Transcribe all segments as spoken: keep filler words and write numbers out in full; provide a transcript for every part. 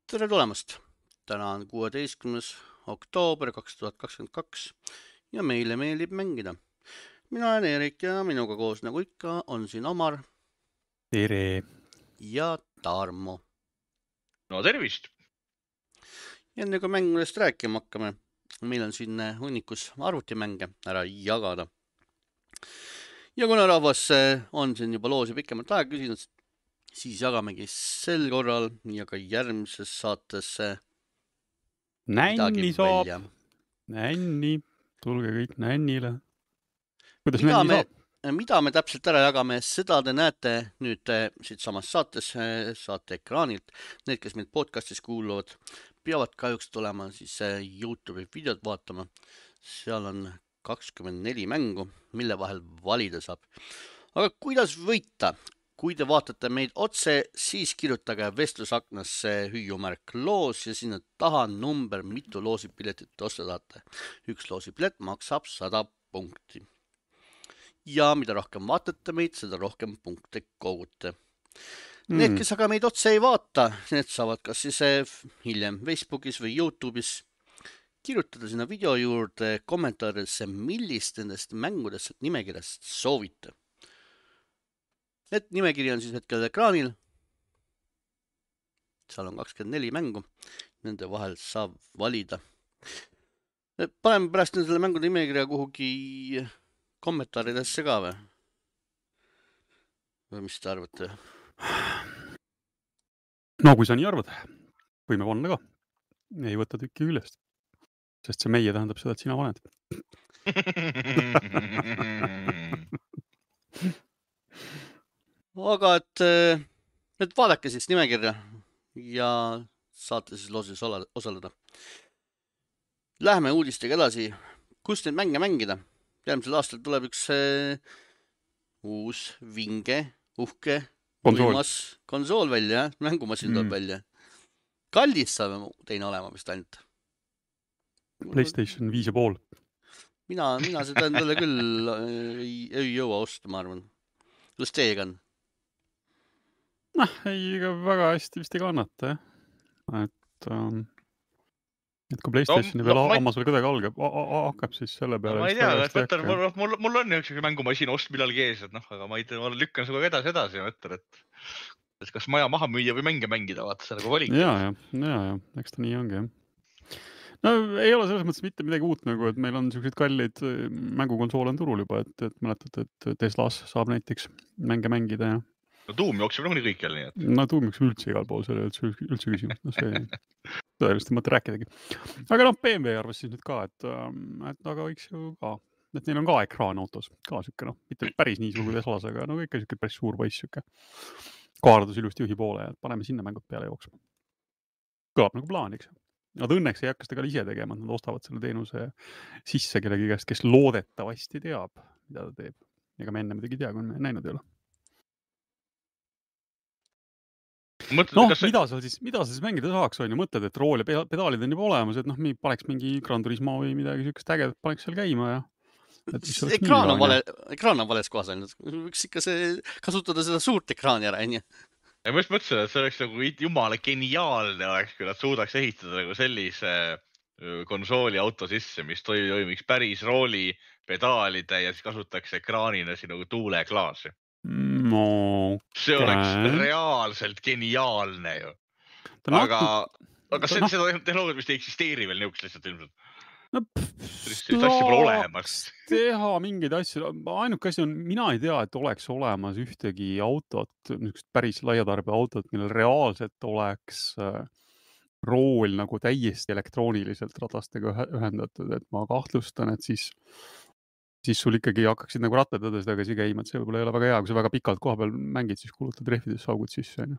Tere tulemast! Täna on kuueteistkümnes oktoober kaks tuhat kakskümmend kaks ja meile meeldib mängida. Mina olen Erik ja minuga koos nagu ikka on siin Omar Tere! ja Tarmo. No tervist! Ja enne kui mängudest rääkima hakkame, meil on siin hunnikus arvutimänge ära jagada. Ja kuna rahvas on siin juba loosi pikemalt aega küsinud, siis jagamegi sel korral ja ka järgmises saates Nänni saab. Nänni. Tulge kõik nännile. Kuidas mida nänni me, saab? Mida me täpselt ära jagame, seda te näete nüüd siit samas saates, saate ekraanilt. Need, kes meid podcastis kuuluvad, peavad kahjuks tulema siis YouTube'i videot vaatama. Seal on kakskümmend neli mängu, mille vahel valida saab. Aga kuidas võita? Kui te vaatate meid otse, siis kirjutage vestlusaknasse hüüumärk loos ja sinna taha number, mitu loosipiletit osta tahate. Üks loosipilet maksab sada punkti. Ja mida rohkem vaatate meid, seda rohkem punkte kogute. Need, kes aga meid otse ei vaata, need saavad kas siis hiljem Facebookis või YouTube'is kirjutada sinna video juurde kommentaaridesse, millist nendest mängudest nimekirjast soovite. Need nimekiri on siis hetkel ekraanil. Seal on kakskümmend neli mängu. Nende vahel saab valida. Paneme pärast nendele mängude nimekirja kuhugi kommentaaridesse ka või? Või mis te arvate? No kui sa nii arvad, võime panna ka. Ei võta tükki üles. Sest see meie tähendab seda, et sina paned. Aga et, et vaadake siis nimekirja ja saate siis loosis osaleda. Läheme uudistega edasi. Kus neid mänge mängida? Järgmisel aastal tuleb üks uus vinge, uhke, võimas konsool välja. Mängumasin tuleb mm. välja. Kallis saab teine olema vist ainult. PlayStation viis ja pool. Mina, mina seda endale küll ei, ei jõua osta, ma arvan. Kuidas teiega on? Noh, ei, ega väga hästi vist ei kannata, jah. Et, um, et kui PlayStationi no, peal no, Amazoni kuidagi algab, hakkab siis selle peale. No, ma ei tea, et mõtlen, mul, mul, mul on üks mängumasin ost millalgi ees, et noh, aga ma, ei tea, ma lükkan seda edasi edasi ja mõtlen, et, et kas maja maha müüa või mänge mängida, vaata selle kui valik. Ja, ja, ja, ja, eks ta nii ongi, jah. No ei ole selles mõttes mitte midagi uut nagu, et meil on sellised kallid mängukonsoole on turul juba, et, et mäletate, et Teslas saab näiteks mänge mängida ja no Doom jookseb nagu nii kõik jälle nii, et... No Doom jookseb üldse igal pool, see oli üldse, üldse küsimus. No see tõeliselt mõte rääkidagi. Aga noh, B M W arvas siis nüüd ka, et, et aga võiks ju ka, et neil on ka ekraan autos, ka siuke, noh, mitte päris nii suur kui Teslas, aga no ikka siuke päris suur poiss siuke. Kaardus ilusti juhi poole ja paneme sinna mängud peale jooksma. Kõlab nagu plaan, eks. Nad õnneks ei hakka seda ka ise tegema, nad ostavad selle teenuse sisse kellegi käest, kes loodetavasti teab, mida ta teeb. Ega me enne midagi tea, kui me näinud ei ole. Mõtled, noh, see... mida sa siis, mida sa siis mängida saaks, on ju, mõtled, et rool ja pedaalid on juba olemas, et noh, paneks mingi Gran Turismo või midagi siukest ägedat, paneks seal käima ja... Et ekraan, on vale, ekraan on vales kohas ainult. Võiks ikka see, kasutada seda suurt ekraani ära, on ju. Ja ma just mõtlesin, et see oleks nagu jumala geniaalne oleks, kui nad suudaks ehitada nagu sellise konsooli auto sisse, mis toimiks päris rooli, pedaalide ja siis kasutaks ekraanina siin nagu tuuleklaasi. No, see oleks okay. Reaalselt geniaalne ju. Aga, aga see, no. Seda tehnoloogiat vist ei eksisteeri veel niuks lihtsalt ilmselt. No, saaks teha mingeid asju. Ainuke asi on, mina ei tea, et oleks olemas ühtegi autot, päris laiatarbija autot, millel reaalselt oleks rool nagu täiesti elektrooniliselt ratastega ühendatud, et ma kahtlustan, et siis siis sul ikkagi hakkaksid nagu rattadades tagasi käima, et see võib-olla ei ole väga hea, kui sa väga pikalt koha peal mängid, siis kulutad rehvides saugud sisse.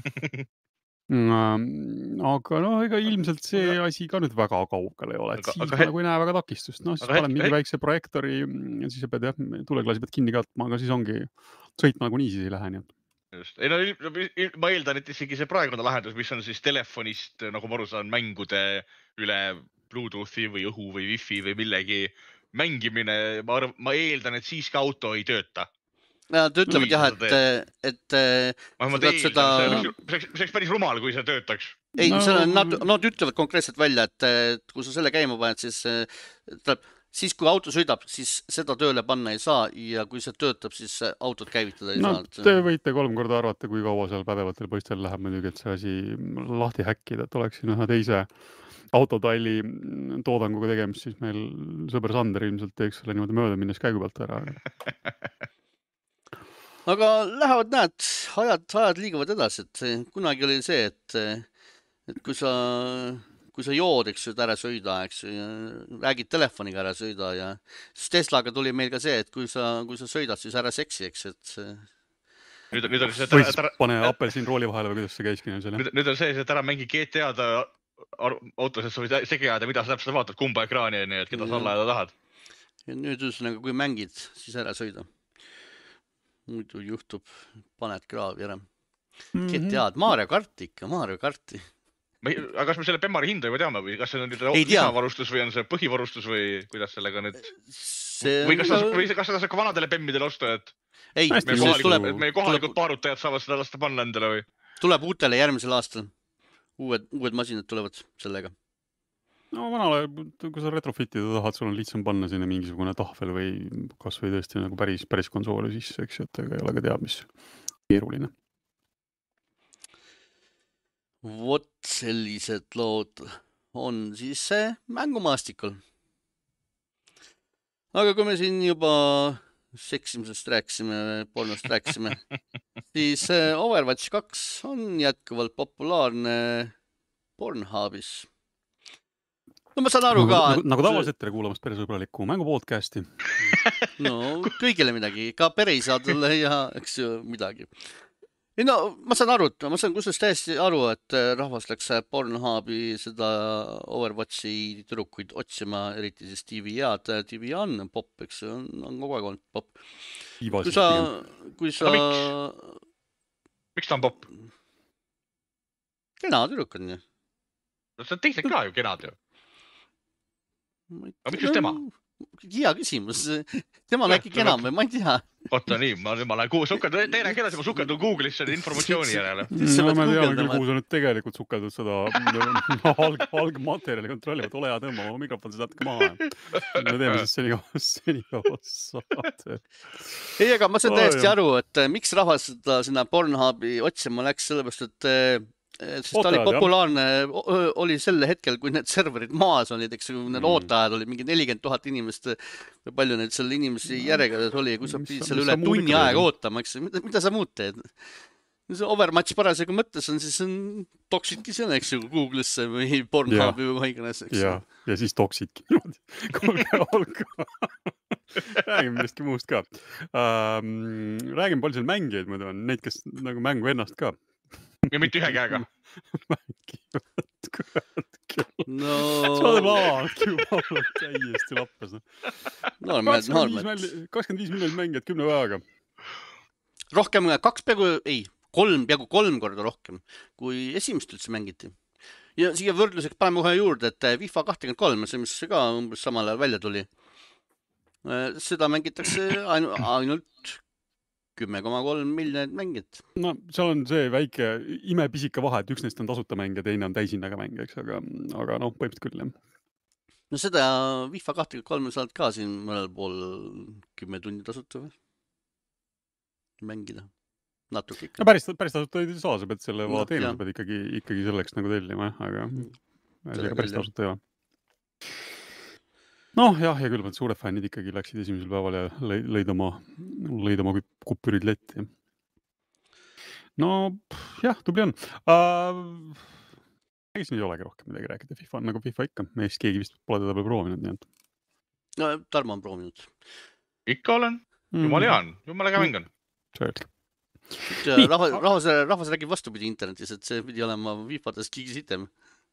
Aga no ega ilmselt see asi ka nüüd väga kaugel ei ole, et aga, siis aga, ma nagu ei näe väga takistust. No siis paned mingi väikse projektori ja siis sa pead jah, tuleklaasi pead kinni katma, aga siis ongi sõitma nagu nii siis ei lähe. Nii. Just. Ei, no, ma eeldan, et isegi see praegune lahendus, mis on siis telefonist, nagu ma aru saan, mängude üle Bluetoothi või õhu või wifi või millegi mängimine, ma, arv, ma eeldan, et siis ka auto ei tööta. Nad ütlevad Kui jah, sa et, et, et ma, ma sa tahad teil, seda... see oleks, see oleks, see oleks päris rumal, kui see töötaks. Ei, No- no... nad, nad ütlevad konkreetselt välja, et, et kui sa selle käima paned, siis, tähendab, siis kui auto sõidab, siis seda tööle panna ei saa ja kui see töötab, siis autot käivitada ei no saa. te võite kolm korda arvata, kui kaua seal pädevatel poistel läheb muidugi, et see asi lahti häkkida, et oleks siin ühe teise autotalli toodanguga tegemist, siis meil sõber Sander ilmselt teeks selle niimoodi mööda minnes käigu pealt ära. Aga lähevad, näed, ajad, ajad liiguvad edasi, et kunagi oli see, et, et kui sa, kui sa jood, eks ju, et ära sõida, eks ju, ja räägid telefoniga ära sõida ja siis Teslaga tuli meil ka see, et kui sa, kui sa sõidad, siis ära seksi, eks, et nüüd, nüüd on see, või siis pane apelsin rooli vahele või kuidas see käiski seal. nüüd, nüüd on see, et ära mängi G T A-d autos, et sa võid segi ajada, mida sa täpselt vaatad, kumba ekraani, et keda sa alla ajada tahad. Ja nüüd ühesõnaga, kui mängid, siis ära sõida. Muidu juhtub, paned kraavi ära. Mm -hmm. G T A-d, Mario Karti ikka, Mario Karti. Aga kas me selle Bemmari hinda juba teame või kas see on lisavarustus või on see põhivarustus või kuidas sellega nüüd... See või kas, ta, või kas seda saab ka vanadele Bemmidele osta, et ei, meie, kohalikud, tuleb, meie kohalikud tuleb, paarutajad saavad seda lasta panna endale või? Tuleb uutele järgmisel aastal. Uued, uued masinad tulevad sellega. No vanale, kui sa retrofitida tahad, sul on lihtsam panna sinna mingisugune tahvel või kas või tõesti nagu päris, päris konsooli sisse, eks ju, et ega ei ole ka teab, mis keeruline. Vot sellised lood on siis mängumaastikul. Aga kui me siin juba seksimisest rääkisime, pornost rääkisime, siis Overwatch kaks on jätkuvalt populaarne Pornhubis. No ma saan aru ka... Nagu, nagu tavaliselt tere kuulamast peresõbralikku mängupodcasti. No kõigile midagi, ka pereisadele ja eks ju midagi. Ei no ma saan aru, ma saan kusjuures täiesti aru, et rahvas läks Pornhubi seda Overwatchi tüdrukuid otsima, eriti siis T V A-d. T V A on pop, eks ju, on, on kogu aeg olnud pop. Kui sa... Kui sa... Miks? miks ta on pop? Kena tüdruk on ju. No see on teised ka ju kenad ju. Aga miks just tema? Hea küsimus. Tema on äkki kenam või ma ei tea. Oota nii, ma, ma lähen kuhu sukeldun, teine keeles ma sukeldun Google'isse inimformatsiooni järele. No ma tean, kuhu sa nüüd tegelikult sukeldud seda alg, algmaterjali kontrollivad. Ole hea tõmba, ma mikrofon seda natuke maha. Me teeme siis seni, seni saate. Ei, aga ma saan täiesti aru, et miks rahvas seda sinna Pornhubi otsima läks, sellepärast, et sest ta oli populaarne, oli sel hetkel, kui need serverid maas olid, eks ju, need ootajad olid mingi nelikümmend tuhat inimest või palju neid selle inimesi järjekorras oli ja kui sa pidid selle üle tunni aega ootama, eks ju, mida, mida sa muud teed? See Overwatch parasjagu mõttes on, siis on toksidki seal, eks ju, Google'isse või Pornhubi või iganes, eks ju. Ja, ja siis toksidki. Kolme olga. Räägime millestki muust ka. Ähm, räägime palju seal mängijaid, muidu on neid, kes nagu mängu ennast ka. Ja mitte ühe käega. Mängivad, kurat küll. No... Sa oled vaadanud juba täiesti lappes. Noormed, noormed. kakskümmend viis miljonit mängijad kümne päevaga. Rohkem, kaks peaaegu, ei, kolm, peaaegu kolm korda rohkem, kui esimest üldse mängiti. Ja siia võrdluseks paneme kohe juurde, et FIFA kakskümmend kolm, see mis ka umbes samal ajal välja tuli. Seda mängitakse ainult kümme koma kolm miljonit mängijat. No seal on see väike imepisika vahe, et üks neist on tasuta mäng ja teine on täisinnaga mäng, eks, aga, aga noh, põhimõtteliselt küll, jah. No seda FIFA kakskümmend kolm saad ka siin mõnel pool kümme tundi tasuta või? Mängida. Natuke ikka. No päris, päris tasuta ei saa, sa pead selle no, teenuse pead ikkagi, ikkagi selleks nagu tellima, aga mm. päris tasuta ei ole. Noh, jah, ja küll, suured fännid ikkagi läksid esimesel päeval ja lõid oma, lõid oma kuppürid letti. No, jah, tubli on. Uh, Räägis nüüd ei olegi rohkem midagi rääkida. FIFA on nagu FIFA ikka. Meist keegi vist pole teda proovinud, nii et. No, Tarmo on proovinud. Ikka olen. Jumal hea on. Jumal äge mäng on. Selge. Rahvas, rahvas, rahvas räägib vastupidi internetis, et see pidi olema FIFA-des kõige sitem.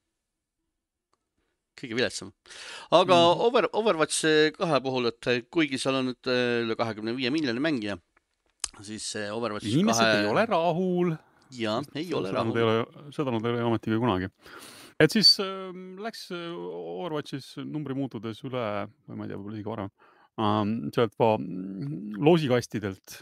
Kõige viletsam. Aga mm. over, Overwatch kahe puhul, et kuigi seal on nüüd üle kahekümne viie miljoni mängija, siis Overwatch inimesed kahe... ei ole rahul. Ja, ei ole seda rahul. Ei ole, seda nad ei ole ametigi kunagi. Et siis äh, läks Overwatchis numbri muutudes üle, või ma ei tea, võib-olla isegi varem, ähm, sealt va loosikastidelt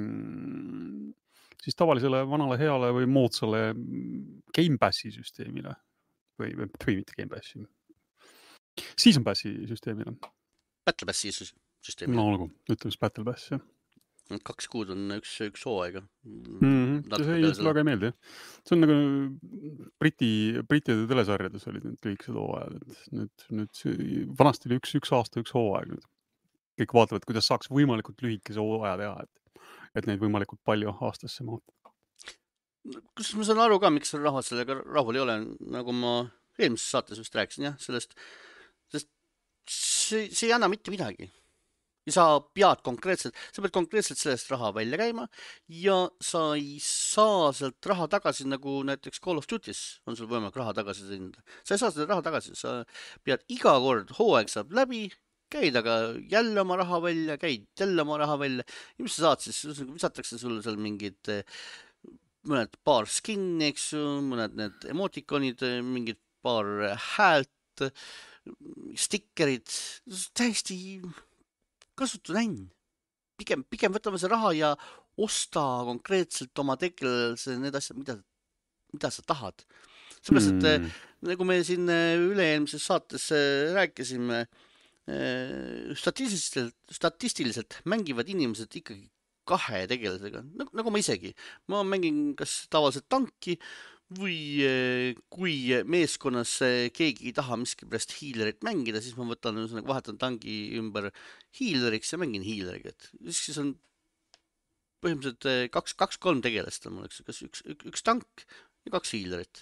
mm, siis tavalisele vanale heale või moodsale Game Passi süsteemile või, või, või mitte Game Passi. Season Passi süsteemile. Battle Passi süsteemile. No olgu, ütleme siis Battle Pass, jah. Kaks kuud on üks, üks hooaega. Mm-hmm. See inimesele väga ei meeldi. See on nagu Briti, Britide telesarjades olid need kõiksed hooajad. Nüüd, nüüd vanasti oli üks, üks aasta, üks hooaeg. Nüüd. Kõik vaatavad, kuidas saaks võimalikult lühikese hooaja teha, et, et neid võimalikult palju aastasse mahutada. Kus ma saan aru ka, miks rahvad sellega rahul ei ole, nagu ma eelmises saates just rääkisin, jah, sellest, sest see, see ei anna mitte midagi. Ja sa pead konkreetselt, sa pead konkreetselt sellest raha välja käima ja sa ei saa sealt raha tagasi, nagu näiteks Call of Duty's on sul võimalik raha tagasi teenida. Sa ei saa seda raha tagasi, sa pead iga kord hooaeg saab läbi, käid aga jälle oma raha välja, käid jälle oma raha välja ja mis sa saad siis, visatakse sulle seal mingid mõned paar skinni, eks ju, mõned need emotikonid, mingid paar häält, stickerid, täiesti kasutu näin. Pigem, pigem võtame see raha ja osta konkreetselt oma tegelase need asjad, mida, mida sa tahad. Seepärast, et mm. nagu me siin üle-eelmises saates rääkisime, statistiliselt, statistiliselt mängivad inimesed ikkagi kahe tegelasega, nagu, nagu ma isegi. Ma mängin kas tavaliselt tanki või kui meeskonnas keegi ei taha miskipärast hiilerit mängida, siis ma võtan, vahetan tangi ümber hiileriks ja mängin hiileriga. Siis on põhimõtteliselt kaks, kaks, kolm tegelast on mul, eks, kas üks, üks, üks tank ja kaks hiilerit.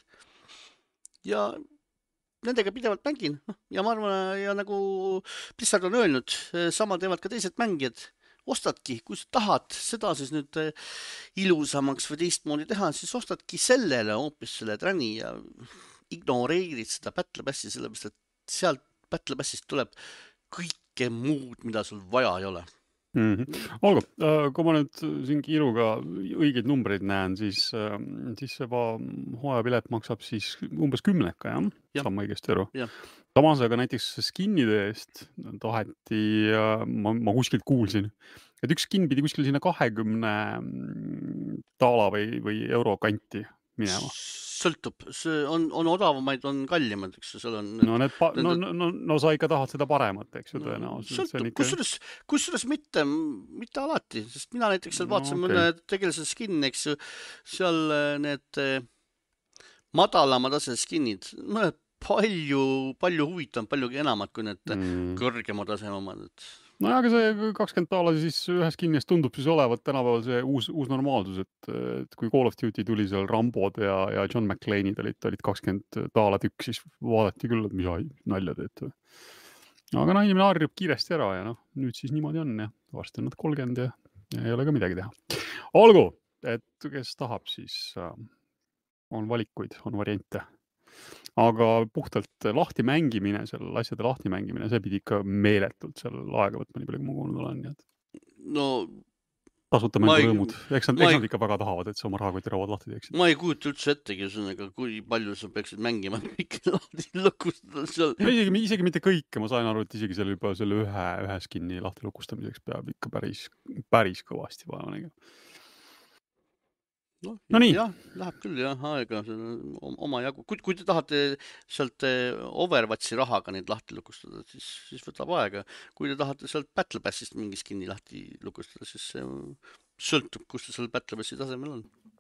Ja nendega pidevalt mängin. Ja ma arvan, ja nagu Blizzard on öelnud, sama teevad ka teised mängijad. Ostadki, kui sa tahad seda siis nüüd ilusamaks või teistmoodi teha, siis ostadki sellele hoopis selle träni ja ignoreerid seda Battle Passi, sellepärast, et sealt Battle Passist tuleb kõike muud, mida sul vaja ei ole. Mm-hmm. Olgu, kui ma nüüd siin kiiruga õigeid numbreid näen, siis, siis see hooajapilet maksab siis umbes kümneka, jah? Ja. Saama õigesti aru. Ja. Samas aga näiteks skinnide eest taheti, ma, ma kuskilt kuulsin, et üks skin pidi kuskil sinna kahekümne taala või, või euro kanti minema. Sõltub, see on, on odavamaid, on kallimad, eks ju, seal on... No, need pa- no, no, no, no sa ikka tahad seda paremat, eks ju, no, tõenäoliselt. Sõltub, ikka... kusjuures, kusjuures mitte, mitte alati, sest mina näiteks seal vaatasin no, okay. mõne tegelased skin, eks ju, seal need madalamad asjad skinid, mõned palju, palju huvitav, palju enamad kui need mm. kõrgema tasememad. No aga see kakskümmend taala siis ühes kinnis tundub siis olevat tänapäeval see uus, uus normaalsus, et, et kui Call of Duty tuli seal Rambod ja, ja John McClane'id olid, olid kakskümmend taala tükk, siis vaadati küll, et mis nalja teed. Aga no inimene harjub kiiresti ära ja noh, nüüd siis niimoodi on ja varsti on nad kolmkümmend ja, ja ei ole ka midagi teha. Olgu, et kes tahab, siis äh, on valikuid, on variante. Aga puhtalt lahti mängimine, seal asjade lahti mängimine, see pidi ikka meeletult seal aega võtma, nii palju kui ma kuulnud olen. Nii et... No, tasuta mängu rõõmud. Eks nad, eks nad ikka väga tahavad, et sa oma rahakoti rauad lahti teeksid. Ma ei kujuta üldse ettegi, kui palju sa peaksid mängima kõik lahti lukustada seal. Isegi, isegi mitte kõike, ma sain aru, et isegi seal juba selle ühe, ühe skinni lahti lukustamiseks peab ikka päris, päris kõvasti vaeva nägema. No, no nii. Jah, läheb küll jah, aega oma jagu. Kui, kui te tahate sealt Overwatchi rahaga neid lahti lukustada, siis, siis võtab aega. Kui te tahate sealt Battle Passist mingi skinni lahti lukustada, siis see sõltub, kus te seal Battle Passi tasemel on.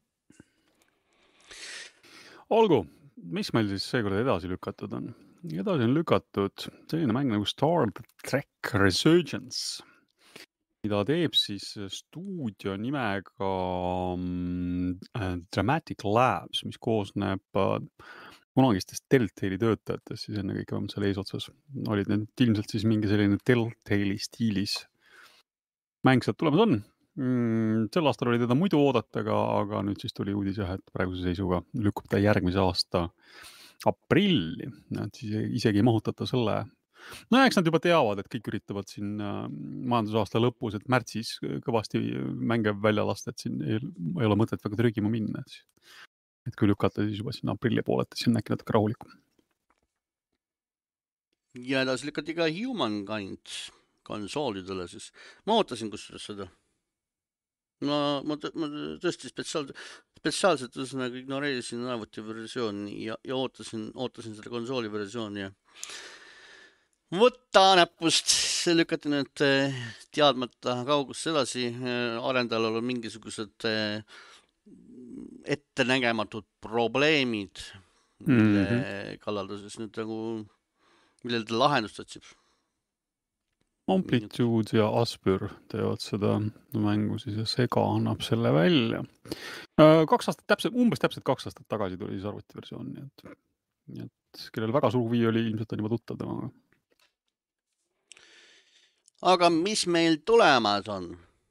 Olgu, mis meil siis seekord edasi lükatud on? Edasi on lükatud selline mäng nagu Star Trek Resurgence, mida teeb siis stuudio nimega äh, Dramatic Labs, mis koosneb äh, kunagistest Telltale'i töötajatest, siis enne kõik on seal eesotsas. Olid need ilmselt siis mingi selline Telltale'i stiilis mäng sealt tulemas on. Mm, sel aastal oli teda muidu oodata, aga, aga nüüd siis tuli uudis jah, et praeguse seisuga lükkub ta järgmise aasta aprilli. Et siis isegi ei mahutata selle... No eks nad juba teavad, et kõik üritavad siin majandusaasta lõpus, et märtsis kõvasti mänge välja lasta, et siin ei, ei ole mõtet väga trügima minna. Et, et kui lükata, siis juba siin aprilli pooleti, siis on äkki natuke rahulikum. Ja edasi lükati ka Humankind konsoolidele, siis ma ootasin kusjuures seda. Ma, ma, ma tõesti spetsiaal, spetsiaalselt üsnaga ignoreerisin arvuti versiooni ja, ja ootasin, ootasin seda konsooli versiooni ja võtta näpust, see lükati nüüd teadmata kaugusse edasi, arendajal on mingisugused ettenägematud probleemid, mille mm-hmm. kallal ta siis nüüd nagu, millel ta lahendust otsib. Amplitude ja Aspyr teevad seda mängu siis ja Sega annab selle välja. Kaks aastat täpselt, umbes täpselt kaks aastat tagasi tuli siis arvuti versioon, nii et, nii et kellel väga suur vii oli, ilmselt on juba tuttav temaga. Aga mis meil tulemas on?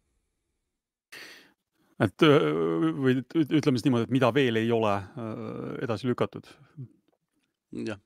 Et või ütleme siis niimoodi, et mida veel ei ole edasi lükatud. Jah.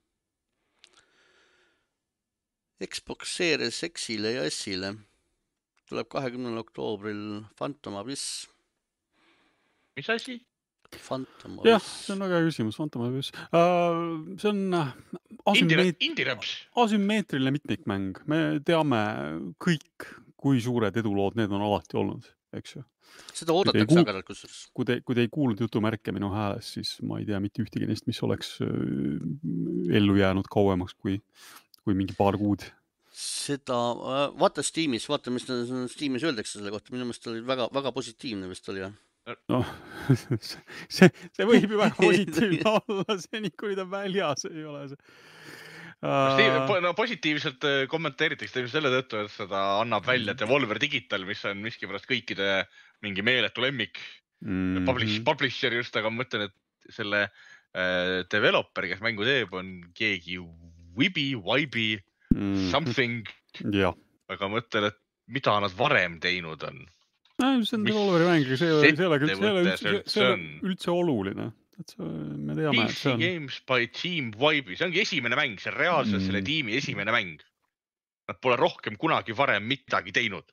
Xbox Series X-ile ja S-ile tuleb kahekümnendal oktoobril Phantom Abyss. Mis asi? Phantom Abyss. Jah, see on väga küsimus, Phantom Abyss. Uh, see on asümmeet... asümmeetriline mitmikmäng. Me teame kõik, kui suured edulood need on alati olnud, eks ju. Seda oodatakse aga kusjuures. Kui te, kui te ei kuulnud jutumärke minu hääles, siis ma ei tea mitte ühtegi neist, mis oleks ellu jäänud kauemaks kui kui mingi paar kuud. Seda, vaata Steamis, vaata, mis Steamis öeldakse selle kohta. Minu meelest oli väga, väga positiivne vist oli. No, see, see võib ju väga positiivne olla, see nii, kui ta väljas ei ole see. Uh... No, positiivselt kommenteeritakse selle tõttu, et seda annab välja Devolver Digital, mis on miski pärast kõikide mingi meeletu lemmik mm-hmm. publish, publisher just, aga ma mõtlen, et selle äh, developer, kes mängu teeb, on keegi Wibi, Wibi, mm. something. Ja. Aga mõtlen, et mida nad varem teinud on. No, see on Devolveri mäng, see ei ole üldse, see on üldse oluline. Et see, me teame, P C on... Games by Team Wibi, see ongi esimene mäng, see on reaalselt mm. selle tiimi esimene mäng. Nad pole rohkem kunagi varem midagi teinud.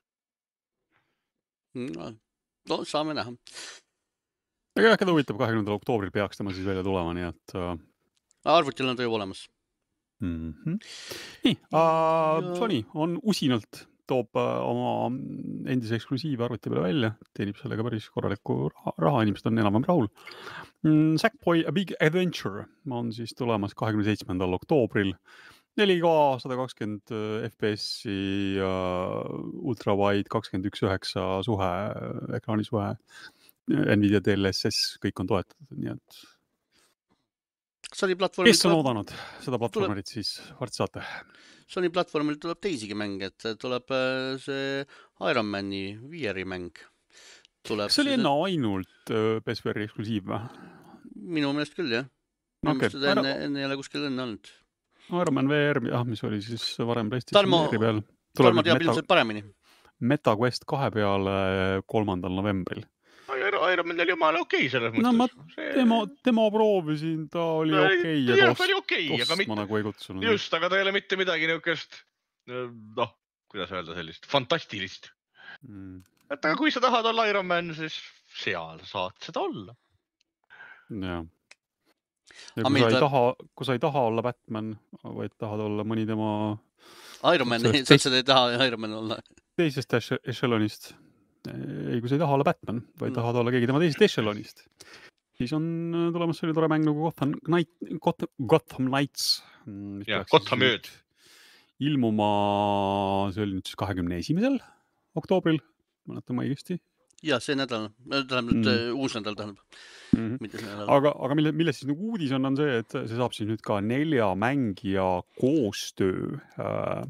No, no saame näha. Aga jah, keda huvitav, kahekümnendal oktoobril peaks tema siis välja tulema, nii et... Uh... Arvutil on ta juba olemas. Mm-hmm. Nii, uh, Sony on usinalt toob uh, oma endise eksklusiive arvuti peale välja, teenib sellega päris korralikku raha, raha inimesed on enam-vähem rahul. Mm, Sackboy A Big Adventure on siis tulemas kahekümne seitsmendal oktoobril. neli K sada kakskümmend F P S-i uh, ultrawide kakskümmend üks üheksa suhe, ekraanisuhe, Nvidia D L S S, kõik on toetatud, nii et Sony platvormil kes on tuleb... oodanud seda platvormerit tuleb... siis varsti saate? Sony platvormil tuleb teisigi mäng, et tuleb see Iron Mani V R-i mäng. Tuleb see oli enne see... ainult P S V R-i eksklusiiv või? Minu meelest küll, jah. Minu okay. meelest enne, enne ei ole kuskil enne olnud. Iron Man V R, jah, mis oli siis varem PlayStation Tarmo, V R-i peal. Tarmo teab meta... ilmselt paremini. MetaQuest kahe peale kolmandal novembril. Iron Man oli jumala okei selles mõttes. No ma see... tema, tema proovisin, ta oli okei ja jah, ta oli okei, aga mitte... ma nagu ei kutsunud. Just, aga ta ei ole mitte midagi niukest, noh, kuidas öelda sellist, fantastilist. Mm. Et aga kui sa tahad olla Iron Man, siis seal saad seda olla. Jah. Ja kui sa, ta... ei taha, kui sa ei taha olla Batman, vaid tahad olla mõni tema... Iron Man, sa seda ei taha Iron Man olla. Teisest echelonist. Ei, kui sa ei taha olla Batman, vaid mm. tahad olla keegi tema teisest echelonist. Siis on tulemas selline tore mäng nagu Gotham, Knight, Gotham, Gotham Knights. Ja, Gotham ööd. Ilmuma, see oli nüüd siis kahekümne esimesel oktoobril, mäletan ma õigesti. Ja, see nädal, tähendab nüüd mm. uus nädal tähendab. Mm -hmm. Aga, aga mille, mille siis nagu uudis on, on see, et see saab siis nüüd ka nelja mängija koostöö äh,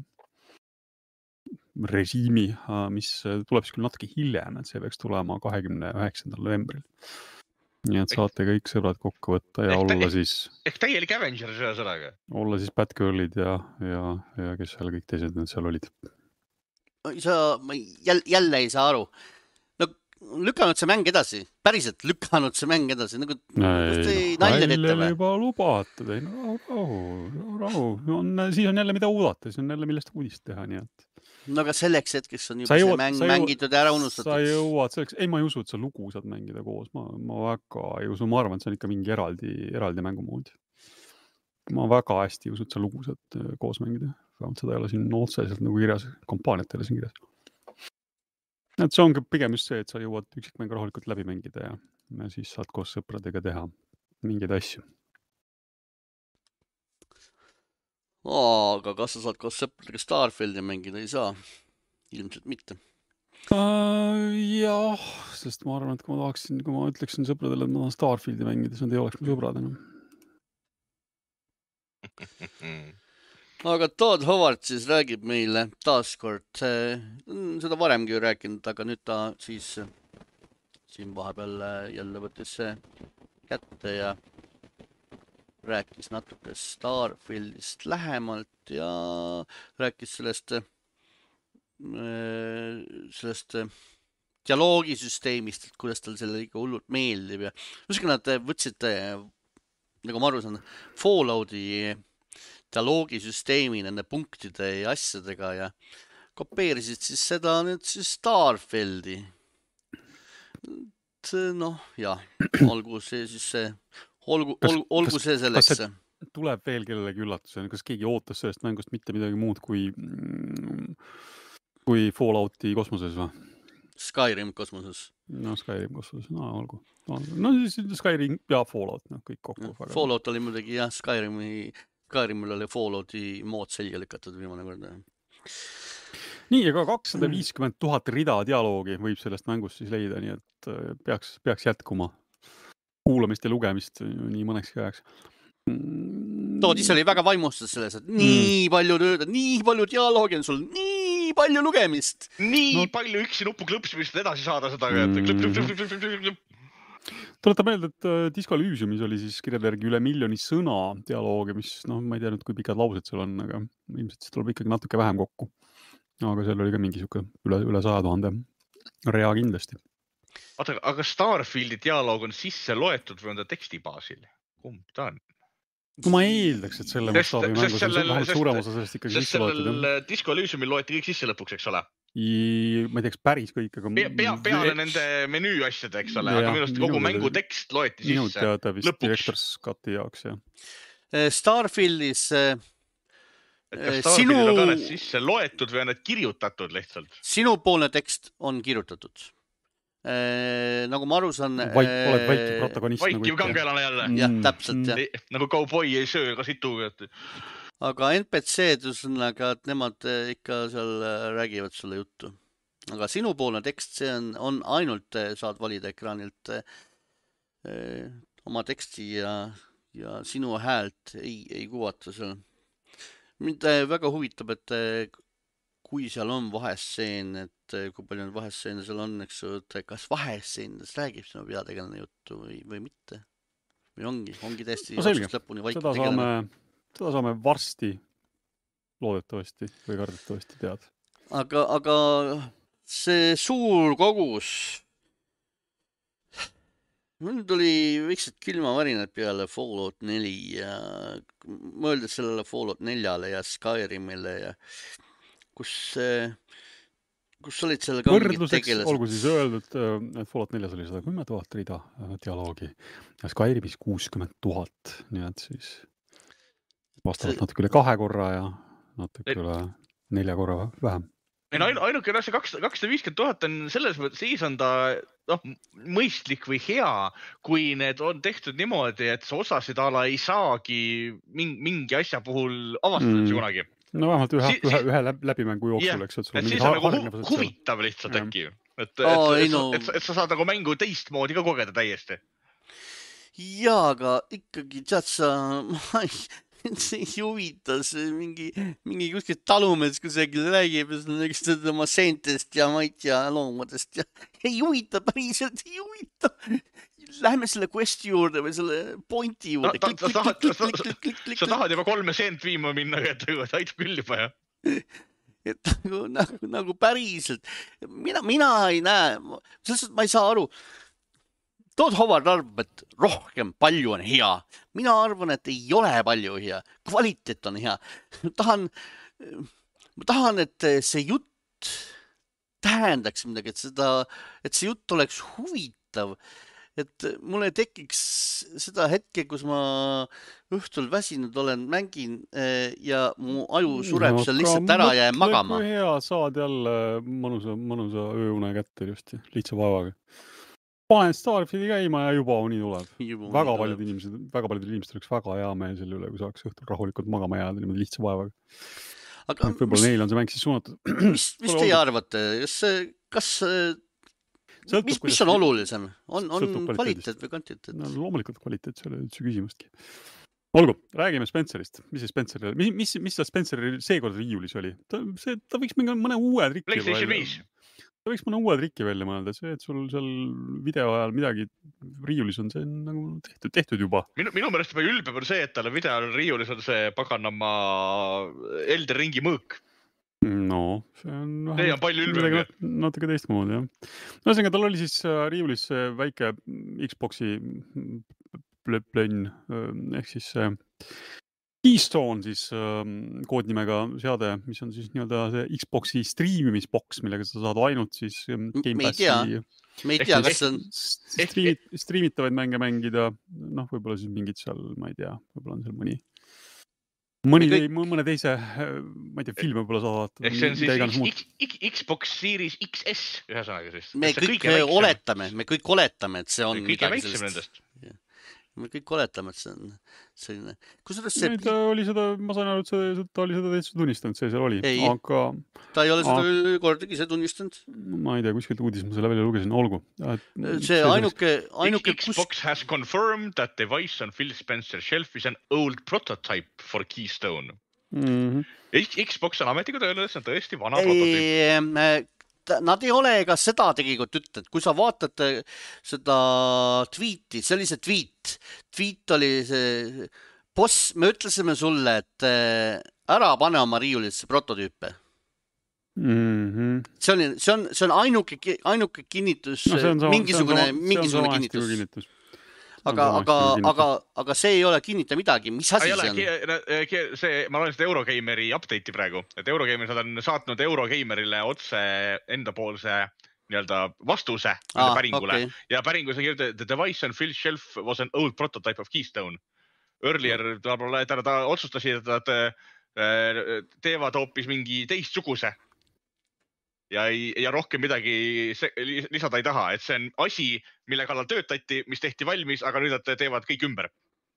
režiimi, mis tuleb siis küll natuke hiljem, et see peaks tulema kahekümne üheksandal novembril. Nii et saate kõik sõbrad kokku võtta ja ehk olla ehk, siis... Ehk täielik Avenger selle sõnaga. Olla siis Batgirlid ja, ja, ja kes seal kõik teised need seal olid. Sa, ma jälle, jälle ei saa aru. No lükanud see mäng edasi. Päriselt lükanud see mäng edasi. Nagu ei, no, välja juba lubatud. Ei, no, rahu, rahu. On, siis on jälle mida oodata. Siis on jälle millest uudist teha, nii et... No aga selleks hetkeks on juba jõuad, see mäng jõuad, mängitud ja ära unustatud. Sa jõuad selleks, ei ma ei usu, et sa lugu saad mängida koos, ma, ma väga ei usu, ma arvan, et see on ikka mingi eraldi, eraldi mängumood. Ma väga hästi ei usu, et sa lugu saad koos mängida. vähemalt seda ei ole siin otseselt nagu kirjas, kampaaniat ei ole siin kirjas. Et see ongi pigem just see, et sa jõuad üksikmängu rahulikult läbi mängida ja, ja siis saad koos sõpradega teha mingeid asju. Aga kas sa saad koos sõpradega Starfieldi mängida? Ei saa. Ilmselt mitte. Uh, jah, sest ma arvan, et kui ma tahaksin, kui ma ütleksin sõpradele, et ma tahan Starfieldi mängida, siis nad ei oleks mu sõbrad enam. Aga Todd Howard siis räägib meile taaskord, seda varemgi ju rääkinud, aga nüüd ta siis siin vahepeal jälle võttis kätte ja rääkis natuke Starfieldist lähemalt ja rääkis sellest, sellest dialoogisüsteemist, et kuidas tal selle ikka hullult meeldib ja usugi nad võtsid, nagu ma aru saan, Fallouti dialoogisüsteemi nende punktide ja asjadega ja kopeerisid siis seda nüüd siis Starfieldi. Noh, jah, olgu see siis see, olgu, olgu, olgu see selleks. Kas see tuleb veel kellelegi üllatusena? Kas keegi ootas sellest mängust mitte midagi muud kui, kui Fallouti kosmoses või? Skyrim kosmoses. No Skyrim kosmoses, no olgu. No siis Skyrim ja Fallout, no kõik kokku. Ja, Fallout oli muidugi jah, Skyrimi Skyrimil oli Fallouti mood selge lükatud viimane kord. Nii, aga kakssada viiskümmend tuhat rida dialoogi võib sellest mängust siis leida, nii et peaks, peaks jätkuma kuulamist ja lugemist nii mõnekski ajaks. Tood ise oli väga vaimustas selles, et nii mm. palju tööd, nii palju dialoogi on sul, nii palju lugemist. Nii no. palju üksi nuppu klõpsimist edasi saada seda. Mm. Klõp, klõp, klõp, klõp, klõp, klõp. Tuleta meelde, et Disco Elysiumis oli siis kirjade järgi üle miljoni sõna dialoogi, mis noh, ma ei tea nüüd, kui pikad laused seal on, aga ilmselt siis tuleb ikkagi natuke vähem kokku. Aga seal oli ka mingi siuke üle, üle saja tuhande rea kindlasti. Oota, aga Starfieldi dialoog on sisse loetud või on ta teksti baasil? Kumb ta on? No ma eeldaks, et selle mastaabi mängus on vähemalt suurem osa sellest ikkagi sisse loetud. Sest sellel Disco Elysiumil loeti kõik sisse lõpuks, eks ole? I, ma ei teaks päris kõik, aga... Pea, pea, peale nende menüü asjade, eks ole, aga minust kogu mängu tekst loeti sisse lõpuks. Minu teada vist Director's Cut'i jaoks, jah. Starfieldis... Kas Starfieldil on ka need sisse loetud või on need kirjutatud lihtsalt? Sinu poolne tekst on kirjutatud. Nagu ma aru saan... Vaik, oled vaikiv protagonist. Vaikiv nagu kangelane jälle. Jah, täpselt, jah. Nagu kauboi ei söö ka situ. Aga N P C-d üsnaga, et nemad ikka seal räägivad sulle juttu. Aga sinu poolne tekst, see on, on ainult, saad valida ekraanilt eh, oma teksti ja, ja sinu häält ei, ei kuvata seal. Mind väga huvitab, et kui seal on vahesseen, et kui palju vahesseene seal on, eks, et kas vahesseenes räägib sinu peategelane juttu või, või mitte. Või ongi, ongi täiesti no lõpuni vaik tegelane. Seda saame varsti loodetavasti või kardetavasti teada. Aga, aga see suur kogus, mul tuli võiksed külmavärinad peale Fallout neli ja mõeldes sellele Fallout neljale ja Skyrimile ja kus, kus olid selle ka mingid tegelased. Olgu siis öeldud, et Fallout neljas oli sada kümme tuhat rida dialoogi ja Skyrimis kuuskümmend tuhat, nii et siis vastavalt natuke üle kahe korra ja natuke üle nelja korra vähem. Ainu, ainuke see kakssada viiskümmend tuhat on selles mõttes, siis on ta no, mõistlik või hea, kui need on tehtud niimoodi, et see osasid ala ei saagi mingi, mingi asja puhul avastada mm. kunagi. No vähemalt ühe, si ühe, ühe läbimängu jooksul, yeah. eks. Et siis on nagu hu huvitav lihtsalt äkki. Et, et, oh, et, no. et, et, et sa saad nagu mängu teistmoodi ka kogeda täiesti. Jaa, aga ikkagi tead sa... Ma ei... see ei huvita, see mingi, mingi kuskil talumets kusagil räägib oma seentest ja mait ja loomadest ja ei huvita, päriselt ei huvita. Lähme selle questi juurde või selle pointi juurde. No, ta, ta, ta, ta, ta, sa tahad juba kolme seent viima minna, et aitab küll juba, jah? Et nagu, nagu, nagu päriselt. Mina, mina ei näe, sellest ma ei saa aru. Todd Howard arvab, et rohkem palju on hea. Mina arvan, et ei ole palju hea. Kvaliteet on hea. Ma tahan, ma tahan, et see jutt tähendaks midagi, et, seda, et see jutt oleks huvitav. et mul ei tekiks seda hetke, kus ma õhtul väsinud olen, mängin ja mu aju sureb seal lihtsalt ära ja jään magama. Kui hea, saad jälle mõnusa, mõnusa ööune kätte just lihtsa vaevaga. Panen Starfieldi käima ja juba uni tuleb. Juba väga uni paljud tuleb. inimesed, väga paljud inimesed oleks väga hea meel selle üle, kui saaks õhtul rahulikult magama jääda niimoodi lihtsa vaevaga. Aga Võib-olla mis, neil on see mäng siis suunatud. mis, mis teie arvate? Kas, kas, Sõltub, mis, mis kuidas- on olulisem? On, on sõltub kvaliteedist. kvaliteet või kvantiteet? No, loomulikult kvaliteet, see ei ole üldse küsimustki. Olgu, räägime Spencerist. Mis see Spencer, mis, mis, mis ta Spenceri seekord riiulis oli? Ta, see, ta võiks mingi mõne uue trikki PlayStation viis. Ta võiks mõne uue trikki välja mõelda. See, et sul seal video ajal midagi riiulis on, see on nagu tehtud, tehtud juba. Minu, minu meelest juba ülbem on see, et tal video riiulis on see paganama Elden Ringi mõõk. No, see on, See on palju ülbem. natuke, natuke teistmoodi, jah. Ühesõnaga, tal oli siis äh, riiulis see väike Xboxi plönn, ehk siis see Keystone siis äh, koodnimega seade, mis on siis nii-öelda see Xboxi streamimisboks, millega sa saad ainult siis ähm, Me Game ei tea. Passi Me ei tea, kas see on... streamit, streamitavaid mänge mängida, noh, võib-olla siis mingid seal, ma ei tea, võib-olla on seal mõni mõni, kõik... mõne teise, ma ei tea, filme võib-olla saavad. Ehk see on siis X, X, Xbox Series X S ühesõnaga siis. Me kõik oletame, me kõik oletame, et see on kõige väiksem nendest. Me kõik oletame, et see on selline... Kusjuures see... Ta oli seda, ma sain aru, et see, ta oli seda täitsa tunnistanud, see seal oli. Ei, aga... ta ei ole seda aga... kordagi see tunnistanud. Ma ei tea, kuskilt uudis ma selle välja lugesin, olgu. See, see ainuke... ainuke Xbox kus... has confirmed that device on Phil Spencer shelf is an old prototype for Keystone. Mm-hmm. Xbox on ametiga öelnud, et see on tõesti vana prototüüp. Nad ei ole ega seda tegelikult ütled, kui sa vaatad seda tweeti, see oli see tweet, tweet oli see boss, me ütlesime sulle, et ära pane oma riiulisse prototüüpe. Mm-hmm. See on, see on, see on ainuke, ainuke kinnitus, no, sama, mingisugune, sama, mingisugune kinnitus. kinnitus. Aga, aga, aga, aga see ei ole kinnita midagi. Mis asi ole, see on? See, ma loen seda Eurogameri update'i praegu, et Eurogamer on saatnud Eurogamerile otse endapoolse nii-öelda vastuse ah, päringule. Okay. Ja päringus on kirjutatud, the device on Phil shelf was an old prototype of Keystone. Earlier ta, ta, ta otsustasid, et nad teevad hoopis mingi teistsuguse. Ja, ei, ja rohkem midagi lisada ei taha, et see on asi, mille kallal töötati, mis tehti valmis, aga nüüd nad teevad kõik ümber.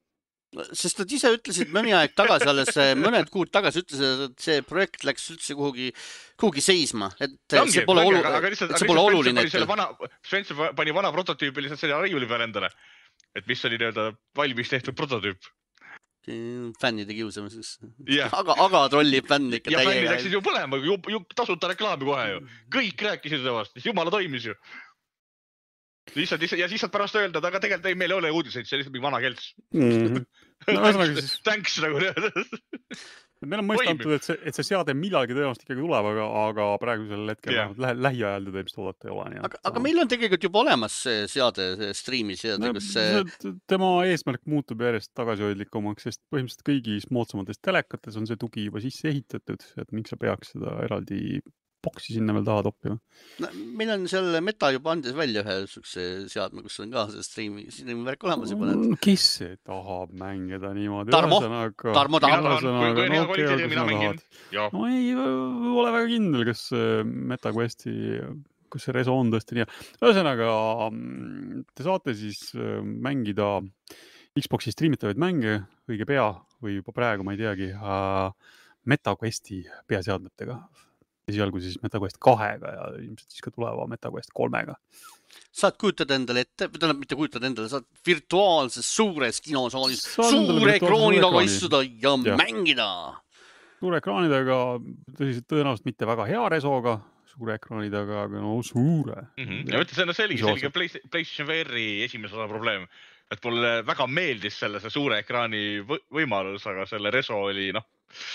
Sest nad ise ütlesid mõni aeg tagasi, alles mõned kuud tagasi ütlesid, et see projekt läks üldse kuhugi, kuhugi seisma, et langi, see pole, langi, olu, aga lihtsalt, et see pole aga oluline. Spencer pani, vana, Spencer pani vana prototüübi lihtsalt selle riiuli peale endale, et mis oli nii-öelda valmis tehtud prototüüp. Fännide kiusamiseks. Yeah. Aga, aga trolli fänn ikka ja täiega. Ja fännid läksid ju põlema, ju, ju tasuta reklaami kohe ju. Kõik rääkisid sellest, mis jumala toimis ju. Lihtsalt, lihtsalt, ja siis saad pärast öelda, aga tegelikult ei, meil ei ole uudiseid, see on lihtsalt mingi vana kelts. Mm-hmm. No, thanks, siis... thanks nagu. Meil on mõistantud, et see, et see seade millalgi tõenäoliselt ikkagi tuleb, aga, aga praegusel hetkel yeah. lähe, lähiajal teda ilmselt oodata ei ole. Nii, aga, aga meil on tegelikult juba olemas see seade, see streami seade, no, kus see... tema eesmärk muutub järjest tagasihoidlikumaks, sest põhimõtteliselt kõigis moodsamates telekates on see tugi juba sisse ehitatud, et miks sa peaks seda eraldi boksi sinna veel taha toppima. No, meil on seal Meta juba andis välja ühe sukse seadme, kus on ka see streami, streami värk olemas juba. Mm, kes see tahab mängida niimoodi? Tarmo, Ühesõnaga, Tarmo tahab. Kui, kui on hea kvaliteedi, mina mängin. No ei ole väga kindel, kas Meta Questi, kus see reso on tõesti nii. Ühesõnaga, te saate siis mängida Xboxi streamitavaid mänge õige pea või juba praegu, ma ei teagi, Meta Questi peaseadmetega. Esialgu siis MetaQuest kahega ja ilmselt siis ka tuleva MetaQuest kolmega. Saad kujutada endale ette, tähendab mitte kujutada endale, saad virtuaalses suures kinosaalis suure ekraani taga istuda ja, ja mängida. Suure ekraanidega, tõenäoliselt mitte väga hea resoga, suure ekraanidega, aga no suure. Mm-hmm. Ja mõtle, see on selge, selge PlayStation V R-i esimese osa probleem, et mulle väga meeldis selle see suure ekraani võimalus, aga selle reso oli, noh,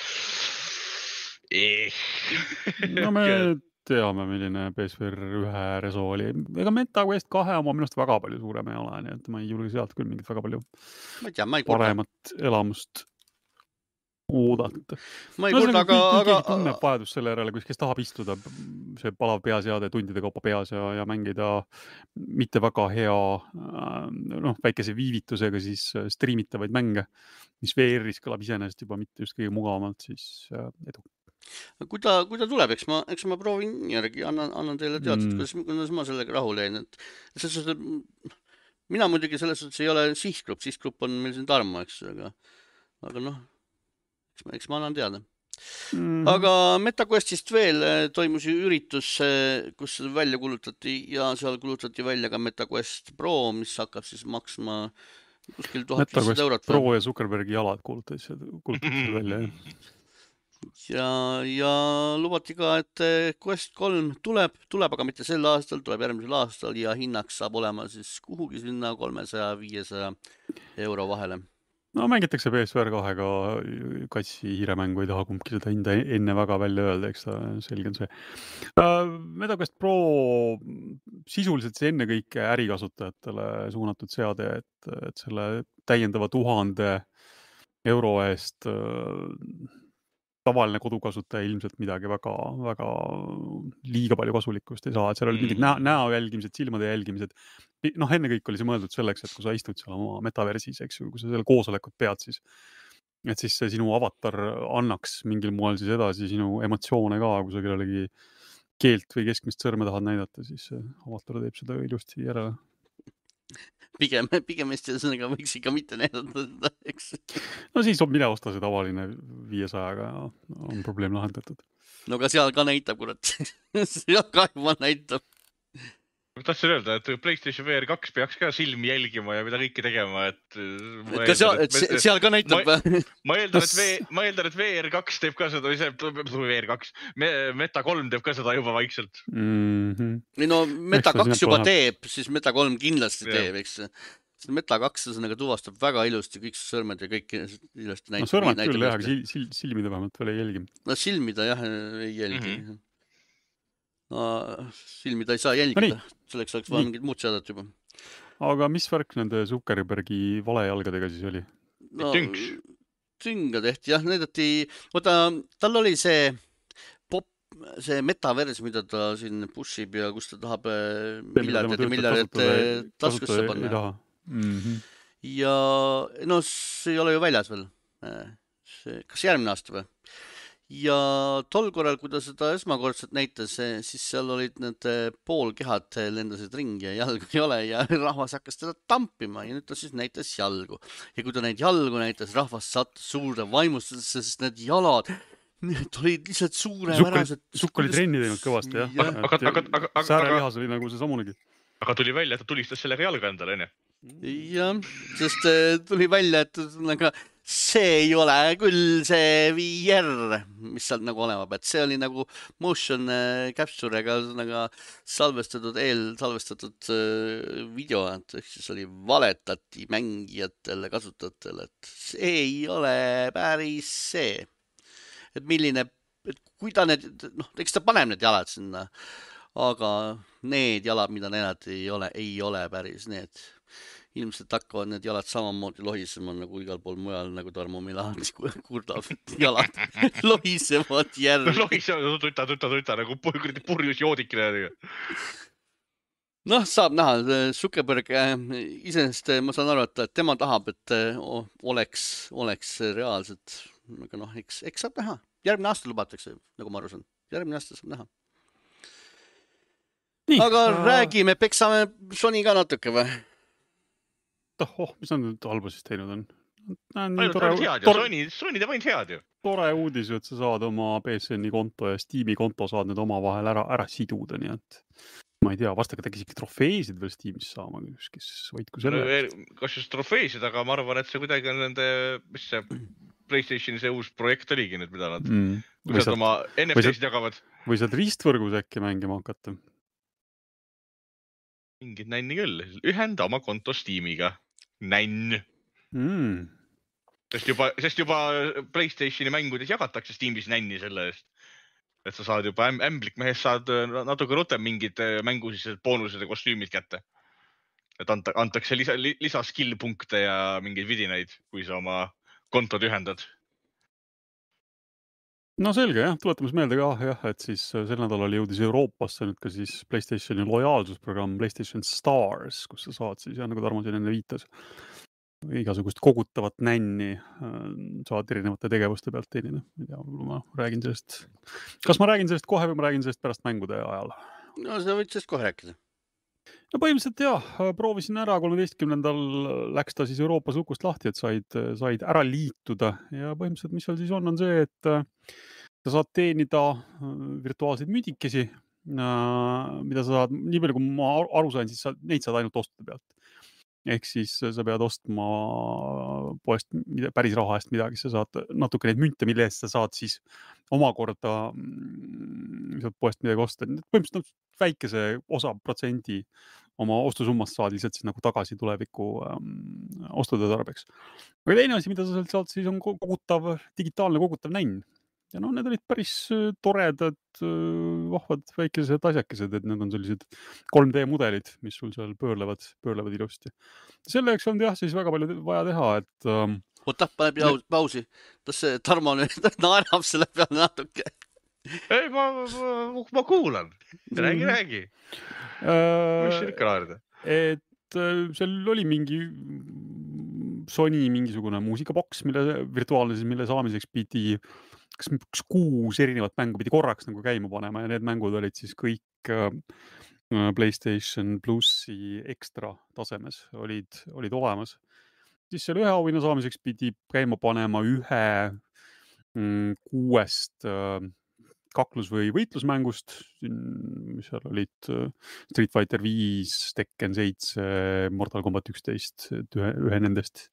no me teame, milline P S V R ühe reso oli. Ega MetaQuest kahe oma minust väga palju suurem ei ole, nii et ma ei julge sealt küll mingit väga palju ma ei tea, ma ei paremat kurda. Elamust oodata. ma ei kurda, aga... Kui aga... keegi tunneb vajadust selle järele, kes tahab istuda see palav peaseade tundide kaupa peas ja, ja mängida mitte väga hea, noh, väikese viivitusega siis streamitavaid mänge, mis V R-is kõlab iseenesest juba mitte just kõige mugavamalt, siis edu. Kui ta, kui ta tuleb, eks ma, eks ma proovin järgi, annan, annan teile teatud, mm. kuidas, kuidas ma sellega rahule jäin. Et, et selles, mina muidugi selles suhtes ei ole sihtgrupp, sihtgrupp on meil siin Tarmo, eks, aga, aga noh, eks ma, eks ma annan teada. Mm-hmm. Aga MetaQuestist veel toimus ju üritus, kus välja kulutati ja seal kulutati välja ka MetaQuest Pro, mis hakkab siis maksma kuskil tuhat viissada eurot. MetaQuest Pro ja Zuckerbergi jalad kulutati, kulutati välja, jah. Ja, ja lubati ka, et Quest kolm tuleb, tuleb, aga mitte sel aastal, tuleb järgmisel aastal ja hinnaks saab olema siis kuhugi sinna kolmesaja viiesaja euro vahele. No mängitakse P S V R kahega katsi hiiremängu, ei taha kumbki seda hinda enne väga välja öelda, eks ta selge on see. MetaQuest Pro sisuliselt see enne kõike ärikasutajatele suunatud seade, et, et selle täiendava tuhande euro eest tavaline kodukasutaja ilmselt midagi väga, väga liiga palju kasulikkust ei saa, et seal oli mingid näo, näo jälgimised, silmade jälgimised. Noh, enne kõik oli see mõeldud selleks, et kui sa istud seal oma metaversis, eks ju, kui sa selle koosolekut pead, siis, et siis see sinu avatar annaks mingil moel siis edasi sinu emotsioone ka, kui sa kellelegi keelt või keskmist sõrme tahad näidata, siis avatar teeb seda ilusti järele. Pigem, pigem Eesti sõnaga võiks ikka mitte näidata seda, eks. No siis on mine osta see tavaline viiesajaga ja on probleem lahendatud. No ka seal ka näitab, kurat. Seal ka juba näitab. Ma tahtsin öelda, et PlayStation V R kaks peaks ka silmi jälgima ja mida kõike tegema, et... et ka seal, et et seal ka näitab. Ma, ma, eeldan, et v, ma eeldan, et V R kaks teeb ka seda, V R kaks, Meta kolm teeb ka seda juba vaikselt. Mm-hmm. Või no Meta kaks juba teeb, siis Meta kolm kindlasti teeb, eks. Meta kaks sõnaga tuvastab väga ilusti kõik sõrmed ja kõik ilusti näitab. No sõrmed küll jah, aga sil, silmida vähemalt veel ei jälgi. No silmida jah, ei jälgi. Mm-hmm. No, silmida ei saa jälgida. No selleks oleks vaja mingid muud seadat juba. Aga mis värk nende Zuckerbergi valejalgadega siis oli? No, tünks. Tünga tehti, jah, näidati, oota, tal oli see pop, see metavers, mida ta siin pushib ja kus ta tahab miljardit ja miljardit taskusse panna. Mm-hmm. Ja no see ei ole ju väljas veel. See, kas järgmine aasta või? Ja tol korral, kui ta seda esmakordselt näitas, siis seal olid need poolkehad lendasid ringi ja jalgu ei ole ja rahvas hakkas teda tampima ja nüüd ta siis näitas jalgu. Ja kui ta neid jalgu näitas, rahvas sattus suurde vaimustusesse, sest need jalad, need olid lihtsalt suurepärased. Sukk oli trenni teinud kõvasti, jah. Ja. Aga, aga, aga, aga, säärelihas oli nagu see samunegi. Aga tuli välja, et ta tulistas sellega jalga endale, enne? Jah, sest tuli välja, et nagu, see ei ole küll see V R, mis seal nagu olema peab. See oli nagu motion capture'ga nagu salvestatud, eelsalvestatud video, et siis oli valetati mängijatele, kasutajatele, et see ei ole päris see. Et milline, et kui ta need, noh, eks ta paneb need jalad sinna, aga need jalad, mida näed, ei ole, ei ole päris need. Ilmselt hakkavad need jalad samamoodi lohisema nagu igal pool mujal, nagu Tarmo Milans kurdab. Jalad lohisevad järg. Lohisevad, tuta, tuta, tuta, nagu purjus joodikene. Noh, saab näha. Zuckerberg iseenesest, ma saan aru, et tema tahab, et oleks, oleks reaalselt. Aga noh, eks, eks saab näha. Järgmine aasta lubatakse, nagu ma aru saan. Järgmine aasta saab näha. Nii, aga äh... räägime, peksame Sony ka natuke või? Oh, mis on nüüd halba siis teinud on? Ainult tore, head ju, Sony, Sony teeb ainult head ju. Tore uudis, et sa saad oma P S N-i konto ja Steam'i konto saad nüüd oma vahel ära, ära siduda, nii et ma ei tea, vastaga tekkis ikka trofeesid veel Steam'is saama, kes võitku selle. Kas just trofeesid, aga ma arvan, et see kuidagi on nende, mis see PlayStationi see uus projekt oligi nüüd, mida nad mm. kui saad oma N F T-sid jagavad. Või saad ristvõrgus äkki mängima hakata? Mingid nänni küll. Ühenda oma konto Steamiga. Nänn. Mm. Sest, juba, sest juba PlayStationi mängudes jagatakse Steamis nänni selle eest. Et sa saad juba ämblik mehest saad natuke rutem mingid mängusis boonused ja kostüümid kätte. Et anta, antakse lisa, lisa skill punkte ja mingeid vidinaid, kui sa oma kontod ühendad. no selge jah, tuletamas meelde ka jah, et siis sel nädalal jõudis Euroopasse nüüd ka siis PlayStationi lojaalsusprogramm PlayStation Stars, kus sa saad siis jah, nagu Tarmo siin enne viitas, igasugust kogutavat nänni saad erinevate tegevuste pealt teenida. Ja ma räägin sellest, kas ma räägin sellest kohe või ma räägin sellest pärast mängude ajal? No sa võid sellest kohe rääkida. No põhimõtteliselt jah, proovisin ära, kolmeteistkümnendal läks ta siis Euroopas lukust lahti, et said, said ära liituda ja põhimõtteliselt, mis seal siis on, on see, et sa saad teenida virtuaalseid müdikesi, mida sa saad, nii palju kui ma aru sain, siis sa, neid saad ainult ostude pealt. Ehk siis sa pead ostma poest päris raha eest midagi, sa saad natuke neid münte, mille eest sa saad siis omakorda saad poest midagi osta. Põhimõtteliselt väikese osa protsendi oma ostusummast saad lihtsalt siis nagu tagasi tuleviku ähm, ostude tarbeks. Aga teine asi, mida sa sealt saad, siis on kogutav, digitaalne kogutav nänn. Ja no need olid päris toredad, vahvad väikesed asjakesed, et need on sellised kolm D mudelid, mis sul seal pöörlevad, pöörlevad ilusti. Selle jaoks on jah siis väga palju vaja teha, et... Ähm, Oota, paneb jau, pausi. Tas see Tarmo nüüd naerab selle peale natuke. Ei, ma, ma, ma kuulan. Räägi, räägi. Äh, mis siin ikka naerda? Et seal oli mingi Sony mingisugune muusikaboks, mille virtuaalne, mille saamiseks pidi kas üks kuus erinevat mängu pidi korraks nagu käima panema ja need mängud olid siis kõik PlayStation Plussi ekstra tasemes olid, olid olemas. Siis selle ühe auhinna saamiseks pidi käima panema ühe mm, kuuest äh, kaklus- või võitlusmängust, mis seal olid Street Fighter viis, Tekken seitse, Mortal Kombat üksteist, ühe, ühe nendest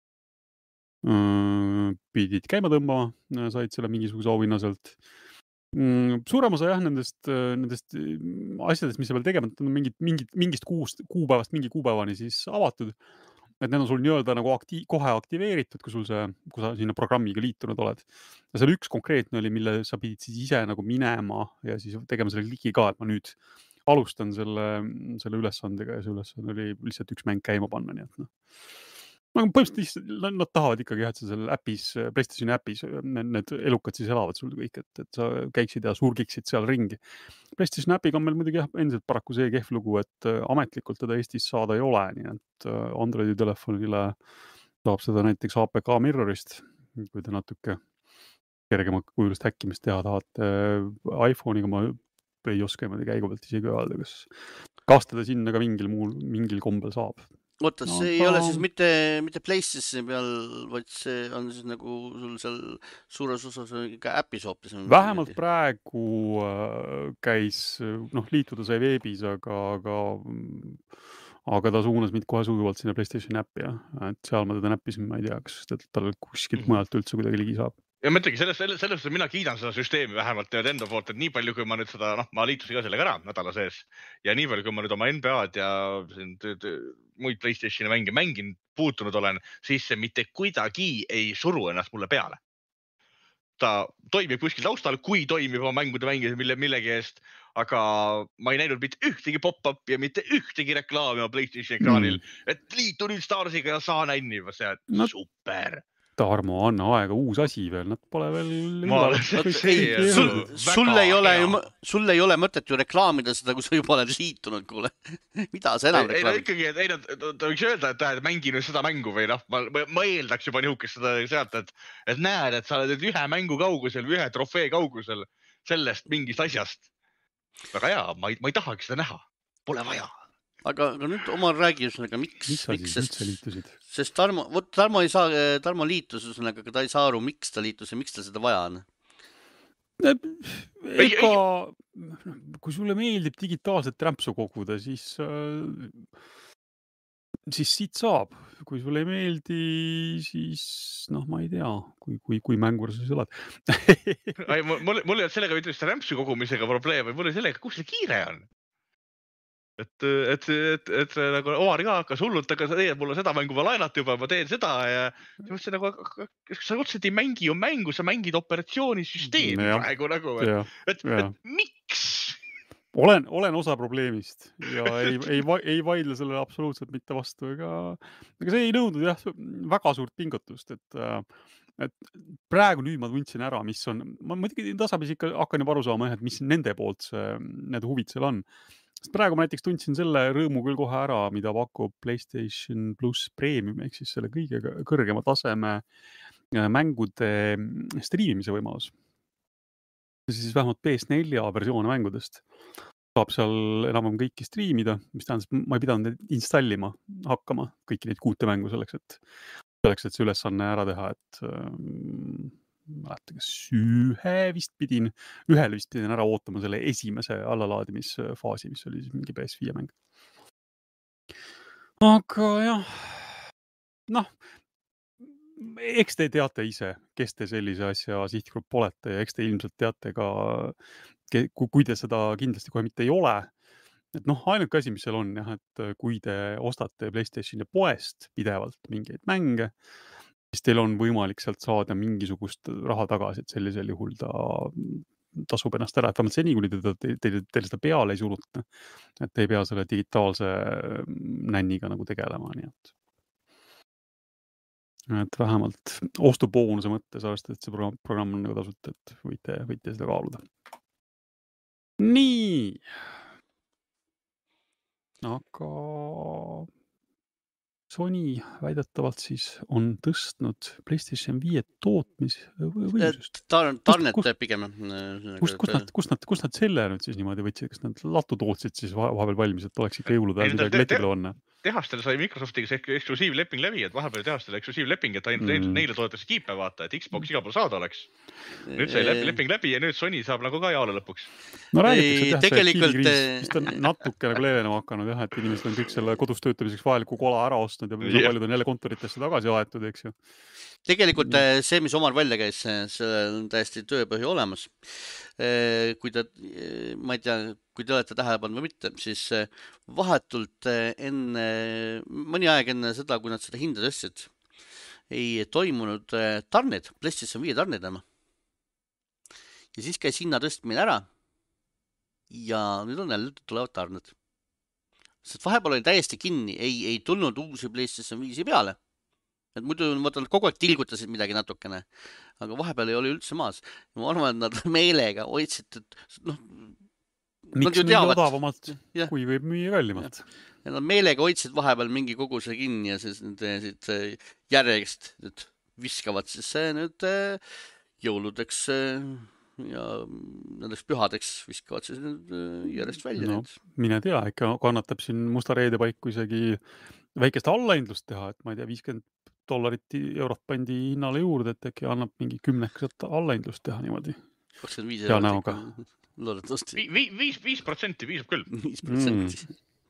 pidid käima tõmbama, said selle mingisuguse auhinna sealt. Suurem osa jah, nendest, nendest asjadest, mis sa veel tegema, on mingid, mingid, mingist kuust, kuupäevast mingi kuupäevani siis avatud. Et need on sul nii-öelda nagu akti- kohe aktiveeritud, kui sul see, kui sa sinna programmiga liitunud oled. Ja seal üks konkreetne oli, mille sa pidid siis ise nagu minema ja siis tegema selle kliki ka, et ma nüüd alustan selle, selle ülesandega ja see ülesanne oli lihtsalt üks mäng käima panna, nii et noh. Põhimõtteliselt nad tahavad ikkagi, et sa selle äpis, PlayStationi äpis, need, need elukad siis elavad sul kõik, et, et sa käiksid ja surgiksid seal ringi. PlayStation äpiga on meil muidugi jah, endiselt paraku see kehv lugu, et ametlikult teda Eestis saada ei ole, nii et Androidi telefonile saab seda näiteks A P K Mirrorist, kui te natuke kergema kujulist häkkimist teha tahate. iPhone'iga ma ei oska niimoodi käigu pealt isegi öelda, kas kastada sinna ka mingil muul, mingil kombel saab. Oota, see no, ei ta... ole siis mitte, mitte PlayStation peal, vaid see on siis nagu sul seal suures osas ka äpis hoopis. Vähemalt praegu käis, noh, liituda sai veebis, aga, aga, aga ta suunas mind kohe sujuvalt sinna PlayStation äppi, jah. Et seal ma teda näppisin, ma ei tea, kas tal kuskilt mm-hmm. mujalt üldse kuidagi ligi saab. Ja mõtlegi, selles, selles, selles mina kiidan seda süsteemi vähemalt enda poolt, et nii palju, kui ma nüüd seda, noh, ma liitusin ka sellega ära nädala sees ja nii palju, kui ma nüüd oma N B A-d ja muid PlayStationi mänge mängin, puutunud olen, siis see mitte kuidagi ei suru ennast mulle peale. Ta toimib kuskil taustal, kui toimib oma mängude mängida mille, millegi eest, aga ma ei näinud mitte ühtegi pop-up ja mitte ühtegi reklaami oma PlayStation ekraanil, mm. et liitu nüüd Starsiga ja saa nänni, see on no. super. Tarmo, anna aega uus asi veel, nad pole veel... Sul, sul, ei ole, sul ei ole mõtet ju reklaamida seda, kui sa juba oled liitunud, kuule. Mida sa enam reklaamid? Ei, no ikkagi, et ei, no, ta võiks öelda, et mängi nüüd seda mängu või noh, ma, ma eeldaks juba nihukest seda sealt, et, et näed, et sa oled ühe mängu kaugusel, ühe trofee kaugusel sellest mingist asjast. Väga hea, ma ei, ma ei tahagi seda näha. Pole vaja. Aga, aga nüüd oma räägi, üsnaga, miks, miks, miks sest, sest, sest Tarmo, võt, Tarmo ei saa, Tarmo liitus, üsnaga, aga ta ei saa aru, miks ta liitus ja miks ta seda vaja on. Ega, kui sulle meeldib digitaalset rämpsu koguda, siis, siis siit saab. Kui sulle ei meeldi, siis, noh, ma ei tea, kui, kui, kui mängur sa siis oled. Ai, mul, mul ei ole sellega ütlest rämpsu kogumisega probleem, või mul ei sellega, kus see kiire on? Et, et, et, et nagu Omar ka hakkas hullult, aga sa teed mulle seda mängu ma laenat juba, ma teen seda ja see nagu, sa otseselt ei mängi ju mängu, sa mängid operatsioonisüsteemi ja, praegu nagu, et, et, et miks? olen, olen osa probleemist ja ei, ei, ei vaidle sellele absoluutselt mitte vastu, ega, ega see ei nõudnud jah, väga suurt pingutust, et, et praegu nüüd ma tundsin ära, mis on, ma muidugi tasapisi ikka hakkan juba aru saama, et mis nende poolt see, need huvid seal on. Sest praegu ma näiteks tundsin selle rõõmu küll kohe ära, mida pakub PlayStation Plus Premium, ehk siis selle kõige kõrgema taseme mängude striimimise võimalus. Siis vähemalt P S neli versioone mängudest saab seal enam kõiki striimida, mis tähendab, ma ei pidanud neid installima hakkama, kõiki neid kuute mängu selleks, et selleks, et see ülesanne ära teha, et ähm, mäletan, kas ühe vist pidin, ühel vist pidin ära ootama selle esimese allalaadimisfaasi, mis oli siis mingi P S viie mäng. Aga jah, noh, eks te teate ise, kes te sellise asja sihtgrupp olete ja eks te ilmselt teate ka, kui te seda kindlasti kohe mitte ei ole. Et noh, ainuke asi, mis seal on, jah, et kui te ostate PlayStationi poest pidevalt mingeid mänge, siis teil on võimalik sealt saada mingisugust raha tagasi, et sellisel juhul ta tasub ennast ära, et vähemalt seni, kuni teil te, te, te seda peale ei suruta, et te ei pea selle digitaalse nänniga nagu tegelema, nii et et vähemalt ostuboonuse mõttes arvestades, et see programm, programm on nagu tasuta, et võite, võite seda kaaluda. Nii. Aga Sony väidetavalt siis on tõstnud PlayStation viie tootmis võimsust. Tarnete pigem. Kust, kust, nad, kust, nad, kust nad selle nüüd siis niimoodi võtsid, kas nad latu tootsid siis vahepeal valmis, et oleks ikka jõulude ajal midagi leti peal on? Tehastel sai Microsoftiga see eksklusiivleping läbi, et vahepeal tehastel eksklusiivleping, et ainult mm. neile toodetakse kiipe vaata, et Xbox igal pool saada oleks. Nüüd sai leping läbi ja nüüd Sony saab nagu ka jaole lõpuks. No räägitakse, et tegelikult vist on natuke nagu leevenema hakanud, jah, et inimesed on kõik selle kodus töötamiseks vajaliku kola ära ostnud ja yeah. paljud on jälle kontoritesse tagasi aetud, eks ju. Tegelikult see, mis Omar välja käis, see on täiesti tööpõhi olemas. Kui te, ma ei tea, kui te olete tähele pannud või mitte, siis vahetult enne, mõni aeg enne seda, kui nad seda hinda tõstsid, ei toimunud tarned, PlayStation viie tarned enam. Ja siis käis hinna tõstmine ära ja nüüd on jälle tulevad tarned. Sest vahepeal oli täiesti kinni, ei, ei tulnud uusi PlayStation viisi peale. Et muidu nad kogu aeg tilgutasid midagi natukene, aga vahepeal ei ole üldse maas. Ma arvan, et nad meelega hoidsid, et noh, miks müüa odavamalt, ja. Kui võib müüa kallimalt. Ja nad meelega hoidsid vahepeal mingi koguse kinni ja siis need järjest nüüd viskavad siis nüüd jõuludeks ja nendeks pühadeks viskavad siis nüüd järjest välja. No, mine tea, ikka kannatab siin musta reede paiku isegi väikest allaindlust teha, et ma ei tea, viiskümmend dollarit eurot pandi hinnale juurde, et äkki annab mingi kümneksat allaindlust teha niimoodi. kakskümmend viis eurot ikka loodetavasti. viis protsenti viisab küll. viis protsenti.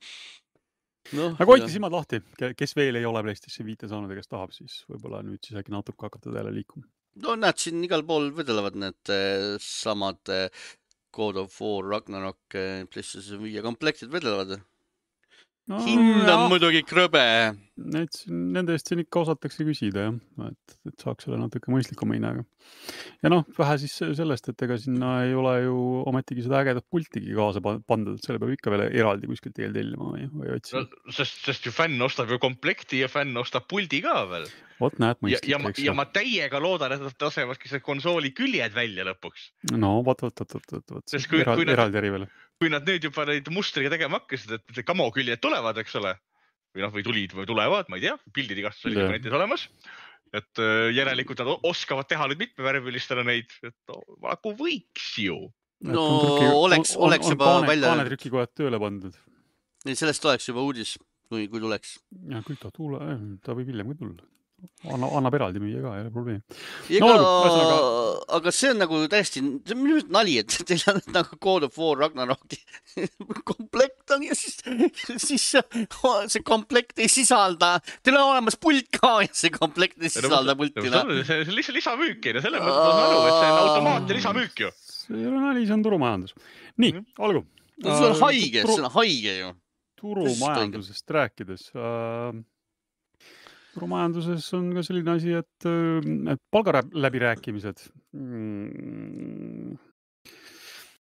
No, aga hoidke silmad lahti, kes veel ei ole PlayStation viite saanud ja kes tahab, siis võib-olla nüüd siis äkki natuke hakata jälle liikuma. No näed, siin igal pool vedelevad need samad God of War, Ragnarok, PlayStation viie komplektid vedelevad. No, hind on muidugi krõbe. Need, nende eest siin ikka osatakse küsida, jah, et, et saaks selle natuke mõistlikuma hinnaga. Ja noh, vähe siis sellest, et ega sinna ei ole ju ometigi seda ägedat pultigi kaasa pandud, et selle peab ikka veel eraldi kuskilt teel tellima või, või otsima. No, sest, sest ju fänn ostab ju komplekti ja fänn ostab puldi ka veel. Vot näed mõistlik, ja, ja, eks. Ja ma täiega loodan, et nad tasevaski see konsooli küljed välja lõpuks. No, võt, võt, võt, võt, võt, võt. Eraldi, eraldi eri veel. Kui nad nüüd juba neid mustriga tegema hakkasid, et kamo küljed tulevad, eks ole, või noh, või tulid või tulevad, ma ei tea, pildid igast oli netis olemas, et järelikult nad oskavad teha nüüd mitmevärvilistele neid, et nagu võiks ju. No trüki, oleks, on, oleks on, juba kaane, välja... Kaane trükikojad tööle pandud. Sellest oleks juba uudis, kui, kui tuleks. Ja kui ta tule, ta võib hiljem kui tulla. Anna, annab eraldi müüa ka, ei ole probleemi. No, aga, aga see on nagu täiesti, see on minu nali, et teil on nagu God of War, Ragnarok komplekt on ja siis, siis see komplekt ei sisalda, teil on olemas pult ka ja see komplekt ei sisalda pulti. See on lihtsalt lisamüük ja selle mõttes on aru, et see on automaatne lisamüük ju. See ei ole nali, see on turumajandus. Nii, mm. olgu. No, see on haige, turu... see on haige ju. Turumajandusest rääkides... Uh... Turumajanduses on ka selline asi, et, et palgaläbirääkimised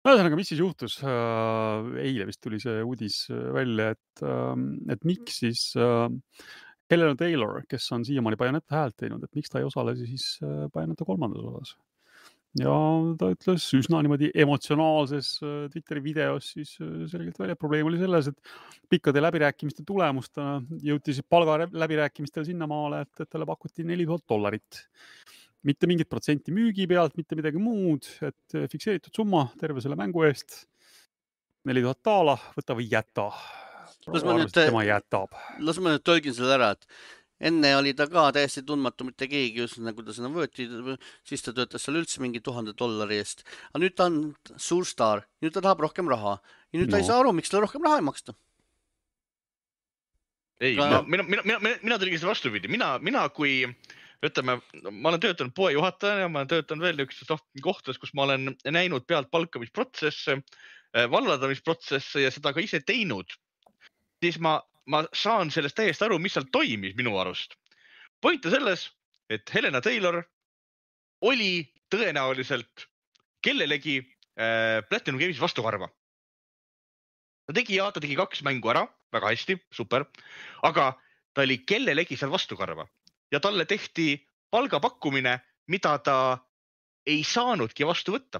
Ühesõnaga, mis siis juhtus? Eile vist tuli see uudis välja, et, et miks siis Helena Taylor, kes on siiamaani Bayonetta häält teinud, et miks ta ei osale siis Bayonetta kolmandas osas. Ja ta ütles üsna niimoodi emotsionaalses Twitteri videos siis selgelt välja. Probleem oli selles, et pikkade läbirääkimiste tulemustena jõuti siis palga läbirääkimistel sinna maale, et, et talle pakuti neli tuhat dollarit. Mitte mingit protsenti müügi pealt, mitte midagi muud, et fikseeritud summa terve selle mängu eest. neli tuhat daala, võta või jäta. Las ma nüüd, tema jätab. Las ma nüüd tõlgin selle ära, et enne oli ta ka täiesti tundmatu, mitte keegi, just nagu ta sinna võeti, siis ta töötas seal üldse mingi tuhande dollari eest. Aga nüüd ta on suur staar, nüüd ta tahab rohkem raha. Ja nüüd no. ta ei saa aru, miks ta rohkem raha ei maksta. Ei, ka... ma, mina, mina, mina, mina tõlgin seda vastupidi. Mina, mina kui... Ütleme, ma olen töötanud poe juhatajana ja ma olen töötanud veel üks kohtades, kus ma olen näinud pealt palkamisprotsesse, valladamisprotsesse ja seda ka ise teinud. Siis ma, ma saan sellest täiesti aru, mis seal toimis minu arust. Point on selles, et Helena Taylor oli tõenäoliselt kellelegi äh, Platinum Games vastukarva. Ta tegi ja ta tegi kaks mängu ära, väga hästi, super, aga ta oli kellelegi seal vastukarva. Ja talle tehti palgapakkumine, mida ta ei saanudki vastu võtta.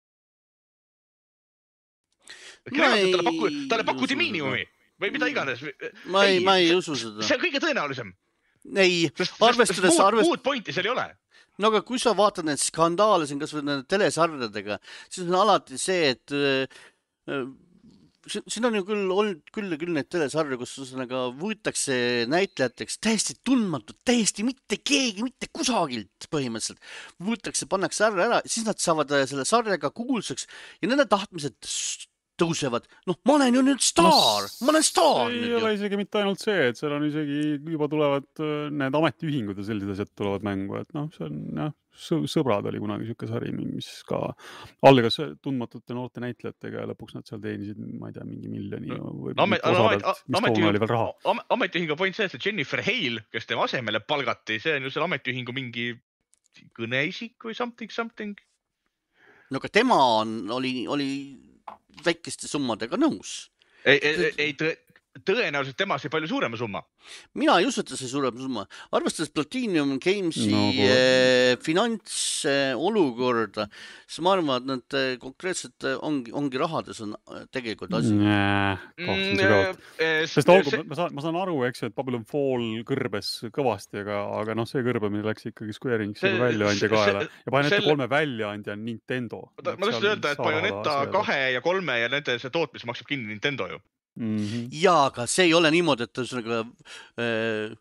Ei... Talle, paku, talle pakuti miinimumi või mida iganes. Ma ei, ei, ma ei usu seda. See on kõige tõenäolisem. Ei, sest, arvestades... Sest muud, arvest... muud pointi seal ei ole. No aga kui sa vaatad need skandaale siin kas või nende telesarjadega, siis on alati see, et... Äh, siin on ju küll olnud küll ja küll neid telesarju, kus võetakse näitlejateks täiesti tundmatud, täiesti mitte keegi, mitte kusagilt põhimõtteliselt. Võetakse, pannakse ära ära, siis nad saavad selle sarjaga kuulsaks ja nende tahtmised tõusevad. Noh, ma olen ju nüüd staar, no, ma olen staar. Ei ole isegi mitte ainult see, et seal on isegi juba tulevad need ametiühingud ja sellised asjad tulevad mängu, et noh, see on jah, sõbrad oli kunagi siuke sari, mis ka algas tundmatute noorte näitlejatega ja lõpuks nad seal teenisid, ma ei tea, mingi miljoni või amet, osadelt, mis toona oli veel raha. Ametiühingu point see, et Jennifer Hale, kes tema asemele palgati, see on ju selle ametiühingu mingi kõneisik või something, something. No aga tema on, oli, oli väikeste summadega nõus. Ei, ei, ei tõ, tõenäoliselt tema sai palju suurema summa. Mina ei usu, et see suurema summa. Arvestades Platinum Gamesi no, eh, finantsolukorda, siis ma arvan, et nad konkreetselt ongi, ongi rahades on tegelikult asi. Nää, kahtlen sügavalt. Sest olgu, see... ma, saan, ma saan aru, eks, et Babylon Fall kõrbes kõvasti, aga, aga noh, see kõrbemine läks ikkagi Square Enixi väljaandja kaela. Ja Bayonetta selle... kolme väljaandja on Nintendo. Ma tahtsin öelda, et Bayonetta kahe ja kolme ja nende see tootmis maksab kinni Nintendo ju. Mm-hmm. Ja, aga see ei ole niimoodi, et ühesõnaga, äh,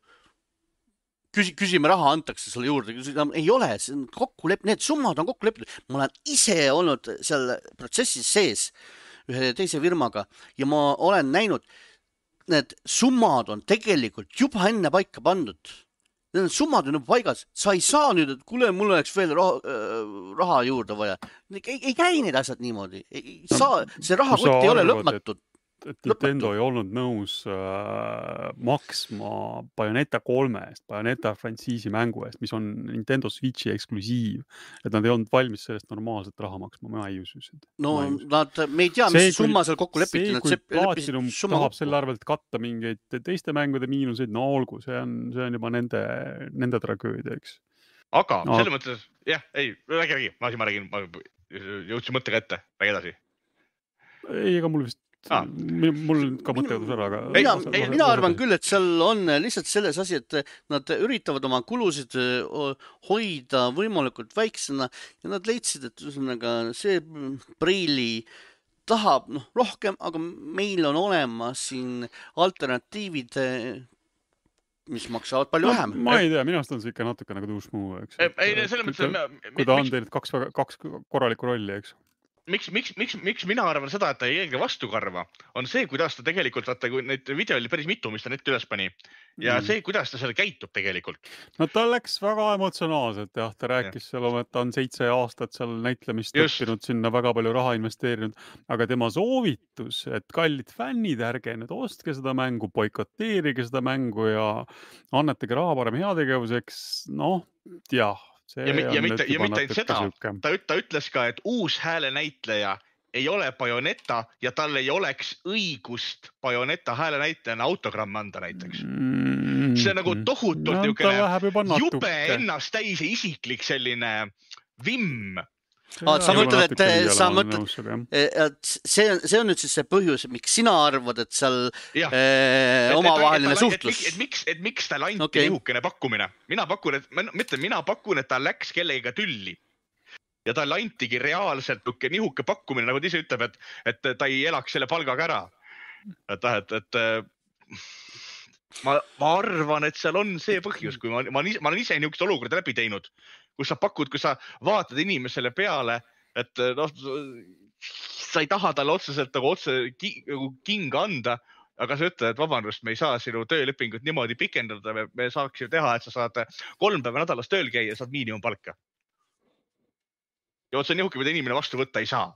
küsi, küsime raha antakse selle juurde. Ei ole, see on kokku lepitud, need summad on kokku lepitud. Ma olen ise olnud seal protsessis sees ühe teise firmaga ja ma olen näinud, need summad on tegelikult juba enne paika pandud. Need summad on juba paigas. Sa ei saa nüüd, et kuule, mul oleks veel raha, raha juurde vaja. Ei, ei käi need asjad niimoodi. Ei saa, see rahakott ei ole lõpmatud. Et Nintendo ei olnud nõus äh, maksma Bayonetta kolme eest, Bayonetta frantsiisi mängu eest, mis on Nintendo Switchi eksklusiiv. Et nad ei olnud valmis sellest normaalselt raha maksma, ma ei usu seda. No nad, me ei tea, mis see, summa seal kokku lepiti. See, kui Platinum tahab selle arvelt katta mingeid teiste mängude miinuseid, no olgu, see on, see on juba nende, nende tragöödia, eks. Aga no. Selles mõttes, jah, ei, räägi, räägi, ma, ma räägin, ma jõudsin mõttega ette, räägi edasi. Ei, ega mul vist Ah. mul ka mõtteudus ära, aga mina, ei, mina arvan küll, et seal on lihtsalt selles asi, et nad üritavad oma kulusid hoida võimalikult väiksena ja nad leidsid, et ühesõnaga see Preili tahab noh, rohkem, aga meil on olemas siin alternatiivid, mis maksavad palju no, vähem. Ma ei tea, minu arust on see ikka natuke nagu tuusmuu, eks. Ei, ei, selles mõttes, kui, kui ta on teinud kaks, kaks korralikku rolli, eks. Miks, miks, miks, miks mina arvan seda, et ta ei eelge vastukarva, on see, kuidas ta tegelikult, vaata, kui neid video oli päris mitu, mis ta neti üles pani ja mm. see, kuidas ta seal käitub tegelikult. No ta läks väga emotsionaalselt, jah, ta rääkis ja. seal, et ta on seitse aastat seal näitlemist õppinud, sinna väga palju raha investeerinud, aga tema soovitus, et kallid fännid, ärge nüüd ostke seda mängu, boikoteerige seda mängu ja annetage raha parem heategevuseks, noh, jah. Ja, ja mitte, ja mitte seda, ta, ta ütles ka, et uus hääle näitleja ei ole Bayonetta ja tal ei oleks õigust Bayonetta hääle näitajana autogramm anda näiteks. Mm, see on nagu tohutult no, niukene jube ennast täis isiklik selline vimm. Ah, sa mõtled, et sa mõtled, et see on, see on nüüd siis see põhjus, miks sina arvad, et seal eh, omavaheline suhtlus. Et, et, et, miks, et miks ta anti okay. nihukene pakkumine? Mina pakun, et, mõtlen, mina pakun, et ta läks kellega tülli. Ja ta antigi reaalselt nihuke pakkumine, nagu ta ise ütleb, et, et ta ei elaks selle palgaga ära. Et, et, et ma, ma arvan, et seal on see põhjus, kui ma, ma, ma olen ise nihukest olukorda läbi teinud, kus sa pakud, kui sa vaatad inimesele peale, et no, sa ei taha talle otseselt nagu otse kinga anda, aga sa ütled, et vabandust, me ei saa sinu töölepingut niimoodi pikendada, me, me saaks ju teha, et sa saad kolm päeva nädalas tööl käia ja saad miinimumpalka. Ja otse nihuke, mida inimene vastu võtta ei saa.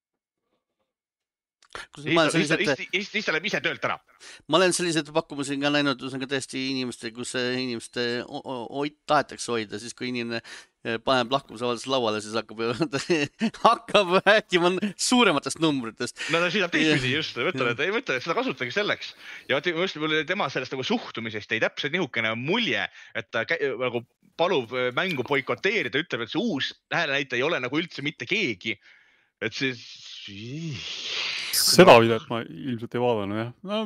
Siis ta läheb ise töölt ära. Ma olen sellised pakkumused ka näinud, kus on ka tõesti inimeste, kus inimeste hoid tahetakse hoida, siis kui inimene paneb lahkumisavaldus lauale, siis hakkab, hakkab rääkima suurematest numbritest. No ta sõidab teistpidi just, mõtlen, et ei mõtle, et seda kasutagi selleks. Ja tema sellest nagu suhtumisest ei täpselt nihukene mulje, et ta nagu palub mängu boikoteerida, ütleb, et see uus häälenäita ei ole nagu üldse mitte keegi. Et siis... Seda videot ma ilmselt ei vaadanud, jah. No,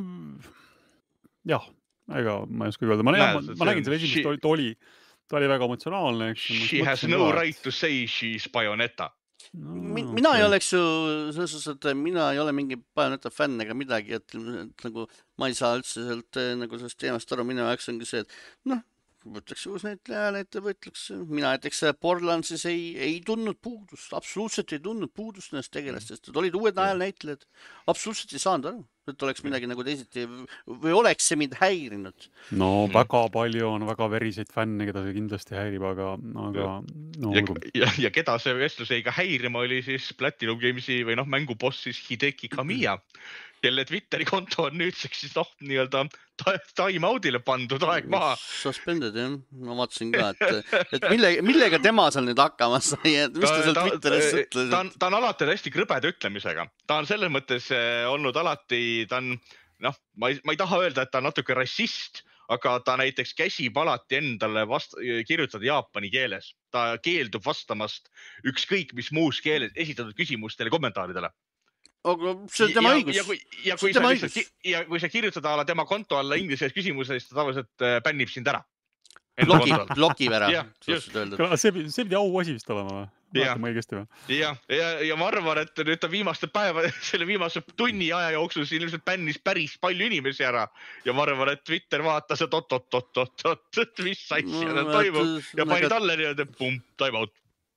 jah, ega ma ei oska öelda. Ma, Näe, ma, ma nägin selle esimest, she... ta oli, ta oli väga emotsionaalne. Eks, she has no ka, right to say she's Bayonetta. No, Mi, mina okay. ei oleks ju, selles suhtes, et mina ei ole mingi Bayonetta fänn ega midagi, et, et nagu ma ei saa üldse sealt nagu sellest teemast aru, minu jaoks ongi see, et noh, võtleks uus näitleja, võtleks, mina näiteks Borderlandsis ei, ei tundnud puudust, absoluutselt ei tundnud puudust nendest tegelastest, et olid uued näitlejad, absoluutselt ei saanud aru, et oleks midagi nagu teisiti või oleks see mind häirinud. No väga palju on väga veriseid fänne, keda see kindlasti häirib, aga, aga no, ja, ja, ja keda see vestlus ei ka häirima oli siis Platinum Gamesi või noh, mänguboss siis Hideki Kamiya, kelle Twitteri konto on nüüdseks siis noh, nii-öelda time-outile pandud aeg maha. Suspended, jah. Ma vaatasin ka, et, et millega, millega tema seal nüüd hakkama sai, et mis ta, ta seal Twitteris ütles? Ta, ta on alati hästi krõbeda ütlemisega. Ta on selles mõttes olnud alati, ta on, noh, ma ei, ma ei taha öelda, et ta on natuke rassist, aga ta näiteks käsib alati endale vast, kirjutada jaapani keeles. Ta keeldub vastamast ükskõik mis muus keeles esitatud küsimustele ja kommentaaridele. Aga see on tema ja, õigus. Ja kui, ja, kui sa, lihtsalt, ja kui sa kirjutad ala tema konto alla inglise küsimuse, siis ta tavaliselt bännib sind ära. Blogib, blogib ära. Ja, see, see pidi au asi vist olema. Ja, või? Ja, ja, ja ma arvan, et nüüd ta viimaste päeva, selle viimase tunni aja jooksul siin ilmselt bännis päris palju inimesi ära. Ja ma arvan, et Twitter vaatas, et oot, oot, oot, oot, oot, oot, mis asja no, toimub. Ja pani talle nii, et pum, time out.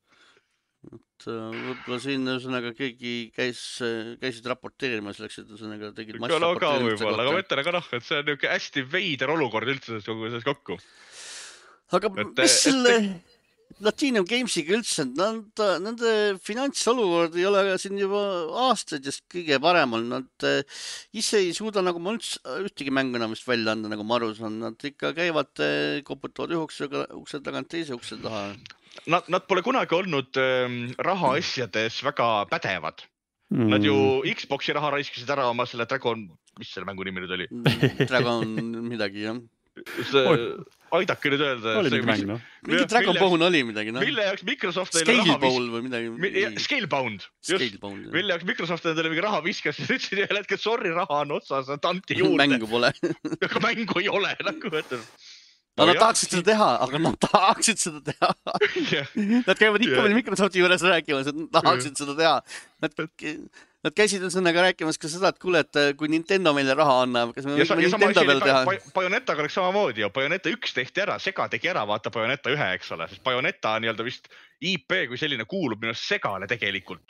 Võib-olla siin ühesõnaga keegi käis, käisid raporteerima selleks, et ühesõnaga tegid mass no, raporteerimise kohta. Aga ma ütlen, aga noh, et see on niisugune hästi veider olukord üldse selles kokku. Aga et, mis selle Platinum Gamesiga üldse, nende, nende finantsolukord ei ole siin juba aastaid just kõige parem on. Nad ise ei suuda nagu ma üldse ühtegi mängu enam vist välja anda, nagu ma aru saan. Nad ikka käivad, koputavad ühe ukse tagant teise ukse taha. Nad, nad pole kunagi olnud ähm, raha asjades väga pädevad. Mm. Nad ju Xboxi raha raiskisid ära oma selle Dragon, mis selle mängu nimi nüüd oli? Dragon midagi, jah. See, aidake nüüd öelda. Oli mingi mäng, noh. Mingi Dragon Bone oli midagi, noh. Mille jaoks Microsoft Scalebound või midagi. Mi, Scalebound. Scalebound. Mille jaoks Microsoft endale mingi raha viskas, siis ütlesid ühel hetkel, sorry, raha on otsas, tanti juurde. Mängu pole. Aga mängu ei ole, nagu võtad. No, nad tahaksid seda teha, aga nad tahaksid seda teha. Yeah. Nad käivad ikka veel yeah. Microsofti juures rääkimas, et nad tahaksid yeah. seda teha. Nad, nad käisid ühesõnaga rääkimas ka seda, et kuule, et kui Nintendo meile raha annab, kas me võime Nintendo veel teha? Bayonetta oleks samamoodi ja Bayonetta üks tehti ära, Sega tegi ära, vaata Bayonetta ühe, eks ole. Sest Bayonetta nii-öelda vist I P kui selline kuulub minu Segale tegelikult.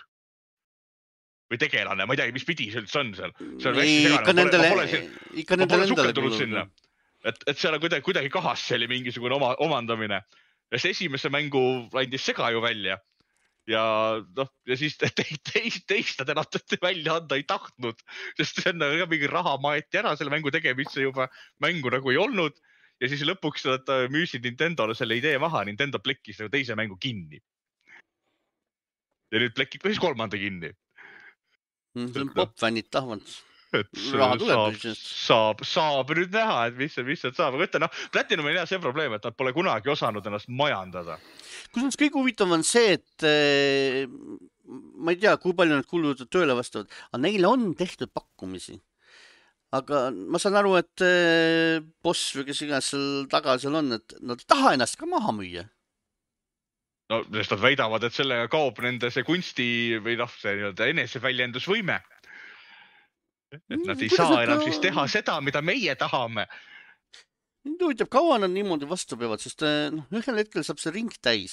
Või tegelane, ma ei tea, mis pidi see üldse on seal. See on ei, ikka nendele, ikka nendele endale kuulub. Et, et seal on kuidagi, kuidagi kahas see oli mingisugune oma, omandamine. Ja see esimese mängu andis Sega ju välja. Ja, noh, ja siis teist, teist, teist nad enam välja anda ei tahtnud. Sest see on ka mingi raha maeti ära selle mängu tegemisse juba. Mängu nagu ei olnud. Ja siis lõpuks nad müüsid Nintendole selle idee maha. Nintendo plekkis teise mängu kinni. Ja nüüd plekib ka siis kolmanda kinni. see on popfännid tahvad. Et Raha tuleb saab, sellest. saab, saab nüüd näha, et mis, mis sealt saab. Aga võtta, noh, Platinum on hea see probleem, et nad pole kunagi osanud ennast majandada. Kusjuures kõige huvitav on see, et eh, ma ei tea, kui palju nad kuluvad tööle vastavad, aga neile on tehtud pakkumisi. Aga ma saan aru, et eh, boss või kes iganes seal taga seal on, et nad ei taha ennast ka maha müüa. No, sest nad väidavad, et sellega kaob nende see kunsti või noh, see nii-öelda eneseväljendusvõime. Et nad ei Kuidas saa nad enam ka- siis teha seda, mida meie tahame. Mind huvitav, kaua nad niimoodi vastu peavad, sest eh, noh, ühel hetkel saab see ring täis.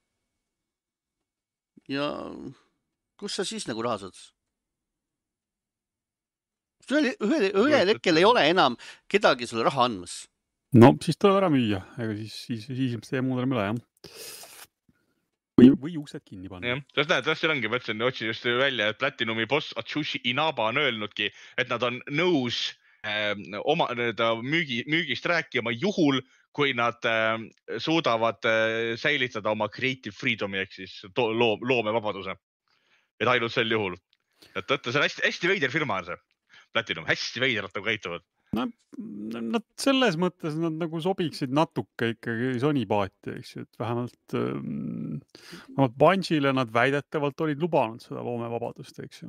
Ja kus sa siis nagu raha saad? Ühel, ühel, ühel hetkel ei ole enam kedagi sulle raha andmas. no siis tuleb ära müüa, ega siis, siis, siis see muud enam üle, jah. Või, või uksed kinni panna. Jah, sest näed, see ongi, ma ütlesin, otsin just välja, et Platinumi boss Atsushi Inaba on öelnudki, et nad on nõus äh, oma nii-öelda müügi, müügist rääkima juhul, kui nad äh, suudavad äh, säilitada oma creative freedom'i ehk siis to, loo, loomevabaduse. Et ainult sel juhul. Et võtta, see on hästi, hästi veider firma on see. Platinum, hästi veideralt nagu käituvad. No, nad selles mõttes nad nagu sobiksid natuke ikkagi Sony paati, eks ju, et vähemalt ähm, vähemalt Bungile nad väidetavalt olid lubanud seda loomevabadust, eks ju.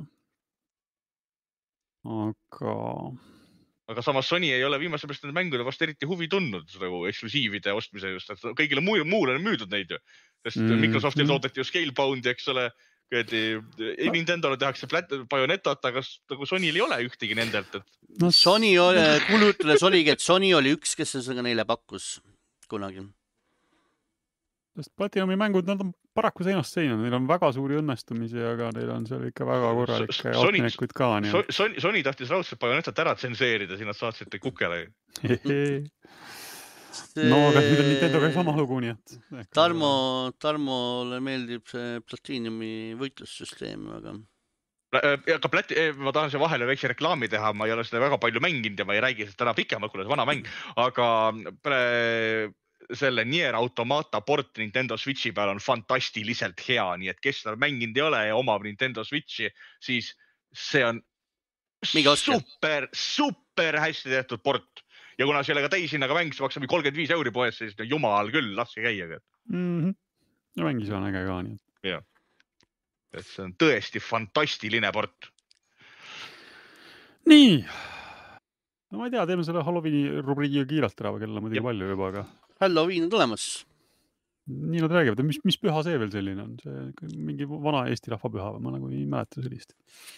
Aga Aga samas Sony ei ole viimase pärast nende mängude vast eriti huvi tundnud nagu eksklusiivide ostmise just, et kõigile muule, muule on müüdud neid ju. Sest Mhm. Microsoftil toodeti ju Scaleboundi, eks ole, ei Nintendole tehakse Bayonetat, aga nagu Sonyl ei ole ühtegi nendelt, et no, Sony oli, kulutades oligi, et Sony oli üks, kes seda neile pakkus kunagi. sest Platinumi mängud, nad on paraku seinast seina, neil on väga suuri õnnestumisi, aga neil on seal ikka väga korralikke Sony- altminekuid ka. Nii. Sony, Sony tahtis raudselt Bayonetat ära tsenseerida, siin nad saatsid kukele. no, aga nüüd on Nintendoga sama lugu, nii et. Tarmo, Tarmole meeldib see Platinumi võitlussüsteem, aga Aga Plati, ma tahan see vahele väikse reklaami teha, ma ei ole seda väga palju mänginud ja ma ei räägi seda täna pikemalt, kui see vana mäng, aga pre, selle Nier Automata port Nintendo Switchi peal on fantastiliselt hea, nii et kes seda mänginud ei ole ja omab Nintendo Switchi, siis see on super, super hästi tehtud port. Ja kuna sellega täishinnaga mäng, see maksab kolmkümmend viis euri poes, siis jumal küll, laske käia. Mm-hmm. Ja mängis on äge ka, nii et. Ja. Et see on tõesti fantastiline port. Nii. No ma ei tea, teeme selle Halloweeni rubriigiga kiiralt ära, kella muidugi palju juba, aga. Halloween on tulemas. Nii nad räägivad, mis, mis püha see veel selline on? See mingi vana Eesti rahvapüha või ma nagu ei mäleta sellist.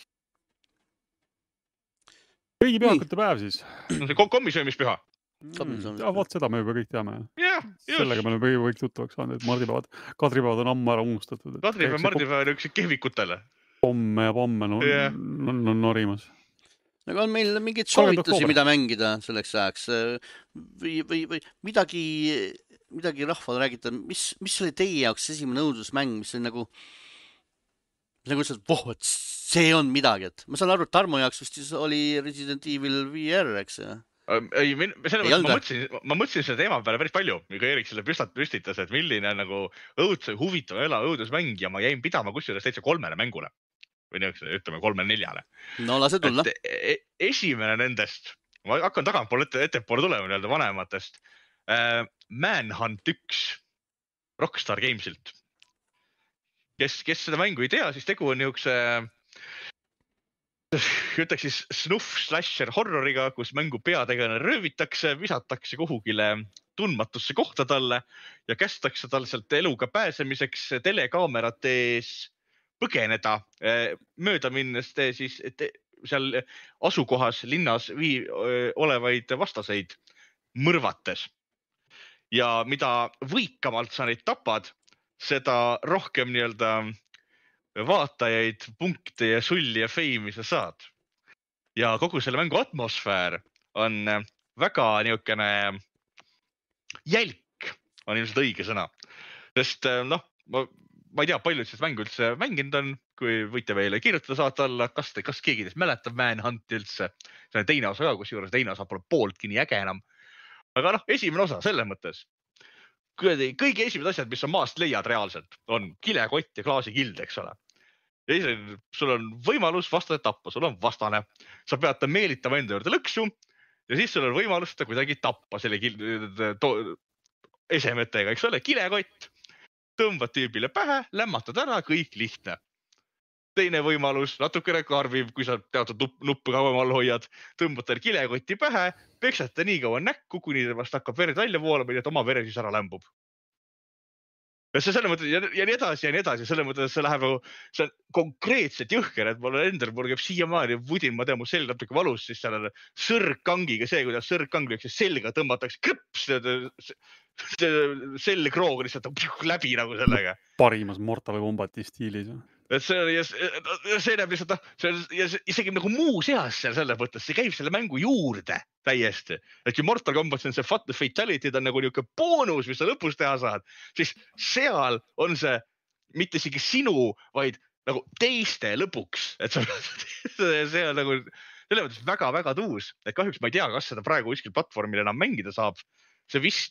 Kõigi pühakute päev siis. No see komisjonispüha. Mm. Ja, vaat seda me juba kõik teame. Yeah, Sellega me oleme kõik tuttavaks saanud, et mardipäevad, kadripäevad on ammu ära unustatud. Kadripäev, mardipäev on üks kehvikutele. Pomme ja pomme no, yeah. on, on norimas. Aga on meil mingeid soovitusi, mida mängida selleks ajaks või, või, või midagi, midagi rahval räägita, mis, mis oli teie jaoks esimene õudusmäng, mis on nagu nagu see, voh, et see on midagi, et ma saan aru, et Tarmo jaoks vist oli Resident Evil V R, eks see? Ei, selle mõttes, ma mõtlesin, ma mõtlesin selle teema peale päris palju, kui Erik selle püstat püstitas, et milline nagu õudse huvitav ela õudusmäng ja ma jäin pidama kusjuures täitsa kolmele mängule või nii, ütleme kolmele neljale. No lase tulla. Et esimene nendest, ma hakkan tagantpool ette, ettepoole tulema nii-öelda vanematest, Manhunt üks Rockstar Gamesilt. Kes, kes seda mängu ei tea, siis tegu on niukse ütleks siis snuff slasher horroriga, kus mängu peategelane röövitakse, visatakse kuhugile tundmatusse kohta talle ja kästakse tal sealt eluga pääsemiseks telekaamerate ees põgeneda, mööda minnes te siis te, seal asukohas linnas vii, olevaid vastaseid mõrvates. Ja mida võikamalt sa neid tapad, seda rohkem nii-öelda vaatajaid, punkte ja sulli ja feimi sa saad. Ja kogu selle mängu atmosfäär on väga niisugune jälk, on ilmselt õige sõna. Sest noh, ma, ma ei tea, palju sellest mängu üldse mänginud on, kui võite meile kirjutada saata alla, kas, te, kas keegi teist mäletab Manhunti üldse. See on teine osa ka, kus juures teine osa pole pooltki nii äge enam. Aga noh, esimene osa selles mõttes. Kõige esimesed asjad, mis on maast leiad reaalselt, on kilekott ja klaasikild, eks ole. ja siis sul on võimalus vastane tappa, sul on vastane, sa pead ta meelitama enda juurde lõksu ja siis sul on võimalus ta kuidagi tappa selle esemetega, eks ole, kilekott, tõmbad tüübile pähe, lämmatad ära, kõik lihtne. Teine võimalus, natukene karviv, kui sa teatud nuppu kauem all hoiad, tõmbad tal kilekotti pähe, peksad ta nii kaua näkku, kuni temast hakkab verd välja voolama, et oma vere siis ära lämbub. Ja see selle mõttes ja, ja nii edasi ja nii edasi, selle mõttes see läheb nagu, see on konkreetselt jõhker, et mul endal mul käib siiamaani vudin, ma tean, mu selg natuke valus, siis seal on sõrgkangiga see, kuidas sõrgkang lüüakse selga, tõmbatakse krõps, selgroog lihtsalt läbi nagu sellega. Parimas Mortal Kombati stiilis. Et see, ja see näeb lihtsalt, see on ja see, isegi nagu muu seas seal selle mõttes, see käib selle mängu juurde täiesti. Et kui Mortal Kombat on see fatality, ta on nagu niuke boonus, mis sa lõpus teha saad, siis seal on see mitte isegi sinu, vaid nagu teiste lõpuks. Et sa, see on nagu selle mõttes väga-väga tuus. Et kahjuks ma ei tea, kas seda praegu kuskil platvormil enam mängida saab. See vist,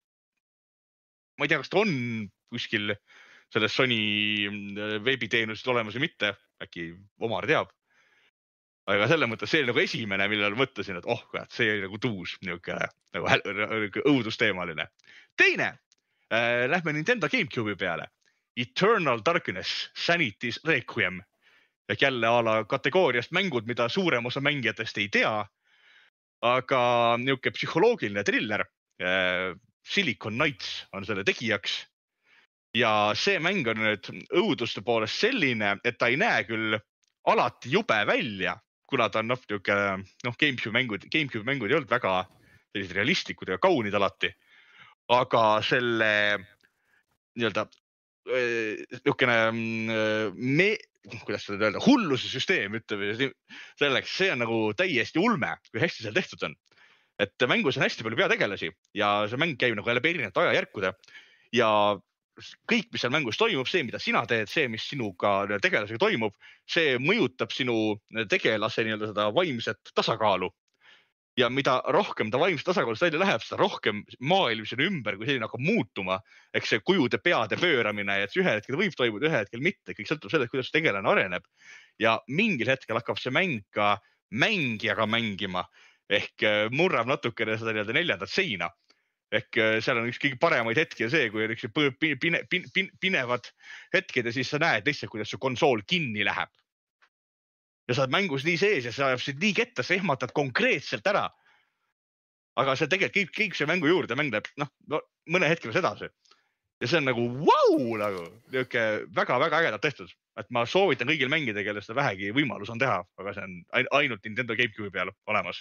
ma ei tea, kas ta on kuskil selles Sony veebiteenused olemas või mitte, äkki Omar teab. Aga selle mõttes see oli nagu esimene, millal mõtlesin, et oh, see oli nagu tuus, niisugune nagu õudusteemaline. Teine, äh, lähme Nintendo GameCube'i peale. Eternal Darkness, Sanity's Requiem. Ehk jälle ala kategooriast mängud, mida suurem osa mängijatest ei tea. Aga niisugune psühholoogiline thriller. Äh, Silicon Knights on selle tegijaks. Ja see mäng on nüüd õuduste poolest selline, et ta ei näe küll alati jube välja, kuna ta on noh, noh GameCube mängud, GameCube mängud ei olnud väga realistlikud ja kaunid alati. Aga selle nii-öelda niisugune me, kuidas seda öelda, hulluse süsteem ütleb, selleks see on nagu täiesti ulme, kui hästi seal tehtud on. Et mängus on hästi palju peategelasi ja see mäng käib nagu läbi erinevate ajajärkude ja kõik, mis seal mängus toimub, see, mida sina teed, see, mis sinuga tegelasega toimub, see mõjutab sinu tegelase nii-öelda seda vaimset tasakaalu. Ja mida rohkem ta vaimset tasakaalust välja läheb, seda rohkem maailm sinu ümber, kui selline hakkab muutuma. Eks see kujude peade pööramine, et ühe hetkel võib toimuda, ühe hetkel mitte. Kõik sõltub sellest, kuidas tegelane areneb. Ja mingil hetkel hakkab see mäng ka mängijaga mängima. Ehk murrab natukene seda nii-öelda neljandat seina. Ehk seal on üks kõige paremaid hetki ja see, kui on üks pine, pine, pinevad hetked ja siis sa näed lihtsalt, kuidas su konsool kinni läheb. Ja sa oled mängus nii sees ja sa oled nii ketta, sa ehmatad konkreetselt ära. Aga see tegelikult kõik, kõik see mängu juurde mäng läheb no, no, mõne hetkel edasi. Ja see on nagu vau, nagu väga-väga ägedalt tehtud. Et ma soovitan kõigil mängida, kellel seda vähegi võimalus on teha, aga see on ainult Nintendo GameCube peal olemas.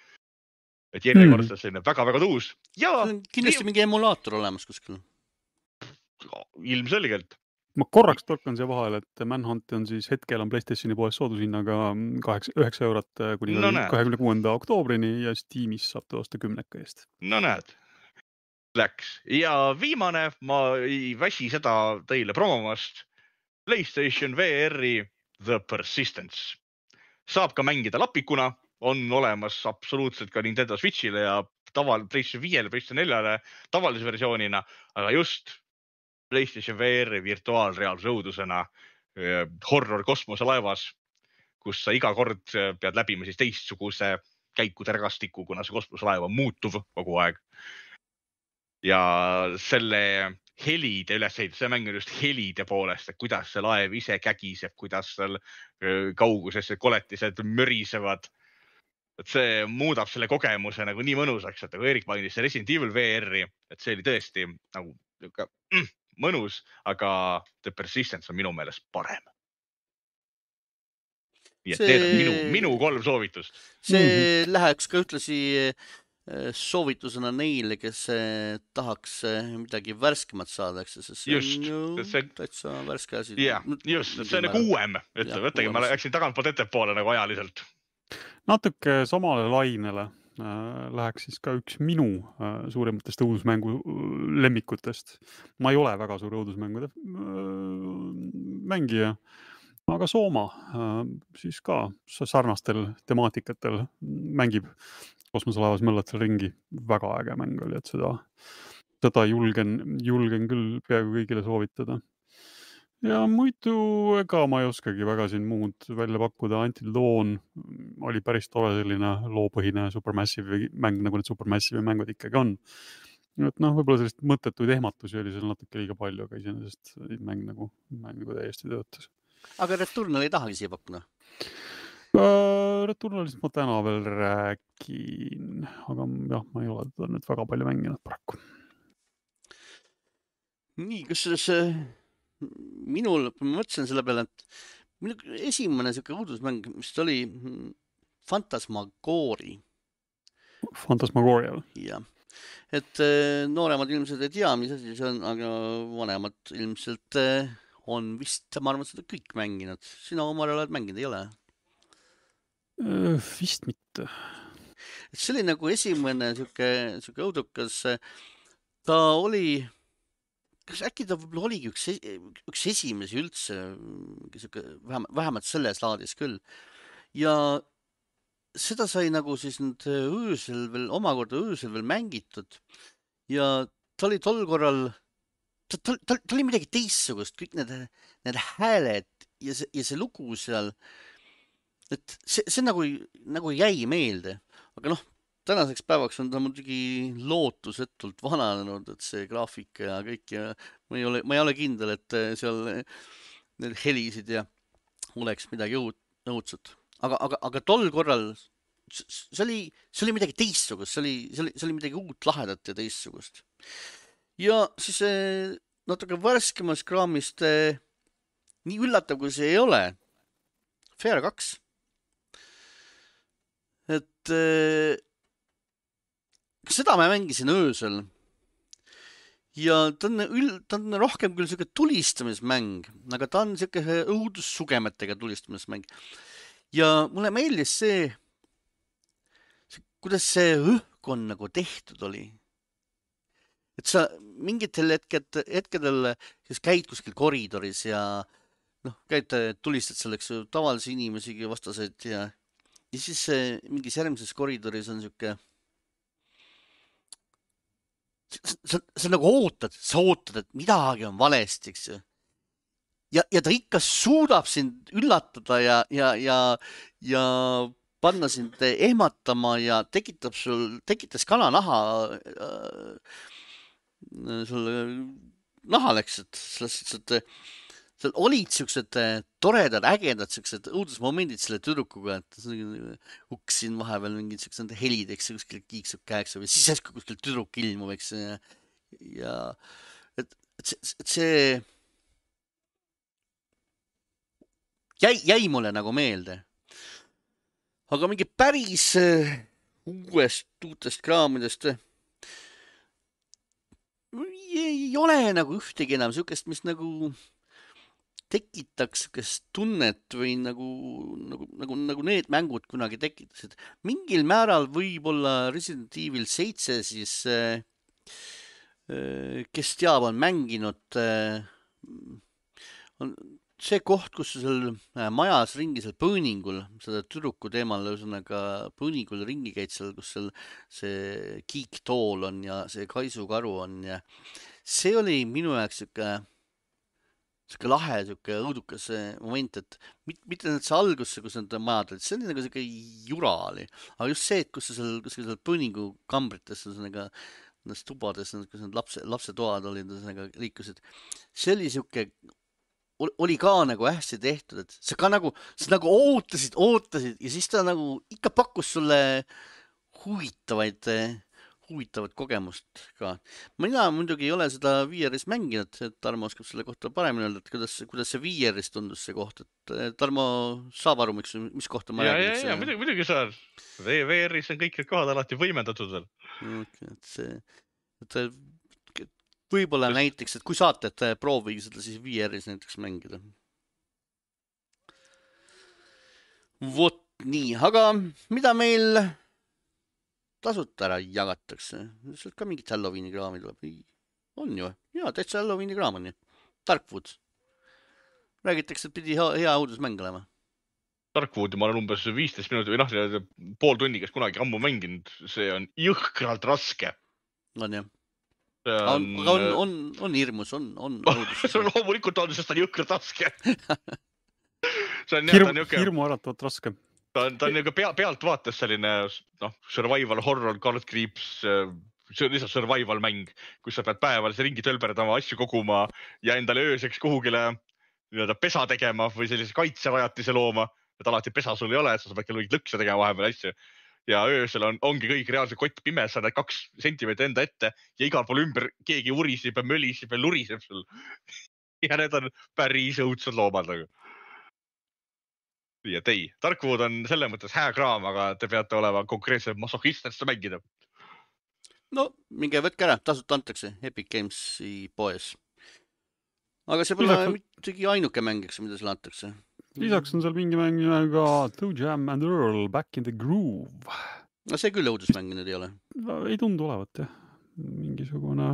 Et järjekordselt selline väga-väga tuus. Ja kindlasti mingi emulaator olemas kuskil. Ilmselgelt. Ma korraks torkan siia vahel, et Manhunt on siis hetkel on PlayStationi poes soodushinnaga üheksa eurot kuni no kahekümne kuuenda oktoobrini ja Steamis saab tõosta kümneka eest. No näed. Läks. Ja viimane, ma ei väsi seda teile promomast. PlayStation V R-i The Persistence. Saab ka mängida lapikuna. On olemas absoluutselt ka Nintendo Switchile ja taval PlayStation viiele, PlayStation neljale tavalise versioonina, aga just PlayStation V R virtuaalreaalsuse õudusena horror kosmoselaevas, kus sa iga kord pead läbima siis teistsuguse käikude rägastiku, kuna see kosmoselaev on muutuv kogu aeg. Ja selle helide ülesehitud, see mäng on just helide poolest, et kuidas see laev ise kägiseb, kuidas seal kauguses koletised mörisevad. Et see muudab selle kogemuse nagu nii mõnusaks, et nagu Erik mainis see Resident Evil V R-i, et see oli tõesti nagu mm, mõnus, aga The Persistence on minu meelest parem. Nii et see... need on minu, minu kolm soovitust. See mm-hmm. läheks ka ühtlasi soovitusena neile, kes tahaks midagi värskemat saada, eks see, see just, on ju see... täitsa värske asi. Yeah, just, see on nagu uuem, ütle, võttegi, ma läksin tagantpoolt ettepoole nagu ajaliselt. Natuke samale lainele äh, läheks siis ka üks minu äh, suurimatest õudusmängu lemmikutest. Ma ei ole väga suur õudusmängude äh, mängija, aga Sooma äh, siis ka sarnastel temaatikatel mängib kosmoselaevas möllatel ringi. Väga äge mäng oli, et seda, seda julgen, julgen küll peaaegu kõigile soovitada. ja muidu ega ma ei oskagi väga siin muud välja pakkuda. Until Dawn oli päris tore selline loopõhine Supermassive mäng, nagu need Supermassive mängud ikkagi on. Et noh, võib-olla sellist mõttetuid ehmatusi oli seal natuke liiga palju, aga iseenesest mäng nagu, mäng nagu täiesti töötas. Aga Returnal ei tahagi siia pakkuda? Returnalist ma täna veel räägin, aga jah, ma ei ole teda nüüd väga palju mänginud paraku. Nii, kus selles minul, ma mõtlesin selle peale, et minu esimene siuke uudusmäng, mis oli Phantasmagoria. Phantasmagoria? Jah. Et nooremad ilmselt ei tea, mis asi see on, aga vanemad ilmselt on vist, ma arvan, seda kõik mänginud. Sina omar oled mänginud, ei ole? Vist mitte. See oli nagu esimene siuke, siuke õudukas. Ta oli, kas äkki ta võib-olla oligi üks, üks esimesi üldse, siuke, vähemalt, vähemalt selles laadis küll. Ja seda sai nagu siis nüüd öösel veel, omakorda öösel veel mängitud ja ta oli tol korral, ta, ta, ta, ta oli midagi teissugust, kõik need, need hääled ja see, ja see lugu seal, et see, see nagu, nagu jäi meelde, aga noh, tänaseks päevaks on ta muidugi lootusetult vananenud, et see graafika ja kõik ja ma ei ole, ma ei ole kindel, et seal need helisid ja oleks midagi õudset. Aga, aga, aga tol korral see oli, see oli midagi teissugust, see oli, see oli, see oli midagi uut lahedat ja teissugust. Ja siis natuke värskemas kraamist, nii üllatav kui see ei ole, Fear kaks. Et seda ma mängisin öösel ja ta on, üld, ta on rohkem küll selline tulistamismäng, aga ta on selline õudussugemetega tulistamismäng. Ja mulle meeldis see, kuidas see õhkon nagu tehtud oli. Et sa mingitel hetked, hetkedel kes käid kuskil koridoris ja noh, käid tulistad selleks tavalisi inimesi vastaseid ja, ja siis mingis järgmises koridoris on siuke sa, sa nagu ootad, sa ootad, et midagi on valesti, eks ju. Ja, ja ta ikka suudab sind üllatada ja, ja, ja, ja panna sind ehmatama ja tekitab sul, tekitas kananaha äh, sul nahaleks, et selles, et seal olid siuksed toredad, ägedad siuksed õudusmomendid selle tüdrukuga, et uksin vahepeal mingid siuksed helid, eks kuskil kiiksub käeks või siis järsku kuskil tüdruk ilmub, eks ja, ja et, et see, et see Jäi, jäi mulle nagu meelde. Aga mingi päris uh, uuest, uutest kraamidest ei, ei ole nagu ühtegi enam siukest, mis nagu tekitaks siukest tunnet või nagu, nagu, nagu, nagu need mängud kunagi tekitasid. Mingil määral võib-olla Resident Evil seitse siis, uh, uh, kes teab, on mänginud uh, on see koht, kus seal majas ringi seal põõningul, seda tüdruku teemal, ühesõnaga põõningul ringi käid seal, kus seal see kiiktool on ja see kaisukaru on ja see oli minu jaoks siuke, siuke lahe, siuke õudukas moment, et mitte nüüd see algusse, kus need majad olid, see oli nagu siuke jura oli, aga just see, et kus seal, kus seal põõningu kambrites, ühesõnaga nendes tubades, kus need lapse, lapse toad olid, ühesõnaga liikusid, see oli siuke oli ka nagu hästi tehtud, et sa ka nagu, sa nagu ootasid, ootasid ja siis ta nagu ikka pakkus sulle huvitavaid, huvitavat kogemust ka. Mina muidugi ei ole seda V R-is mänginud, et Tarmo oskab selle kohta paremini öelda, et kuidas, kuidas see V R-is tundus see koht, et Tarmo saab aru, miks, mis kohta ma ja, räägin. Ja, ja, muidugi, muidugi saad. V R-is on kõik need kohad alati võimendatud veel. Okay, et see, et võib-olla Just... näiteks, et kui saate, et proovige seda siis V R-is näiteks mängida. Vot nii, aga mida meil tasuta ära jagatakse? Sealt ka mingit Halloweeni kraami tuleb. On ju, jaa, täitsa Halloweeni kraam on ju. Darkwood. Räägitakse, et pidi hea, hea õudusmäng olema. Darkwoodi ma olen umbes viisteist minutit või noh, pool tunni, kes kunagi ammu mänginud. See on jõhkralt raske. On jah. on, aga on, on, on hirmus, on, on õudus. Loomulikult on, sest ta on jõhkralt raske. See on, Hirm, ta on jõhke, hirmu äratavalt raske. ta on, ta on jõhke pea, pealt vaates selline noh, survival horror, Card Creeps, see on lihtsalt survival mäng, kus sa pead päeval ringi tölberdama, asju koguma ja endale ööseks kuhugile nii-öelda pesa tegema või sellise kaitserajatise looma, et alati pesa sul ei ole, et sa pead kell mingit lõkse tegema vahepeal asju. Ja öösel on, ongi kõik reaalselt kott pime, sa näed kaks sentimeetri enda ette ja igal pool ümber keegi urisib ja mölisib ja luriseb sul. Ja need on päris õudsed loomad. Nii et ei, Darkwood on selle mõttes hää kraam, aga te peate olema konkreetselt masohist, et seda mängida. No, minge võtke ära, tasut antakse Epic Gamesi poes. Aga see pole muidugi ainuke mäng, mida seal antakse. Lisaks on seal mingi mäng nimega Toe Jam and Earl Back in the Groove. No see küll õudusmäng nüüd ei ole. Ei tundu olevat, jah. Mingisugune,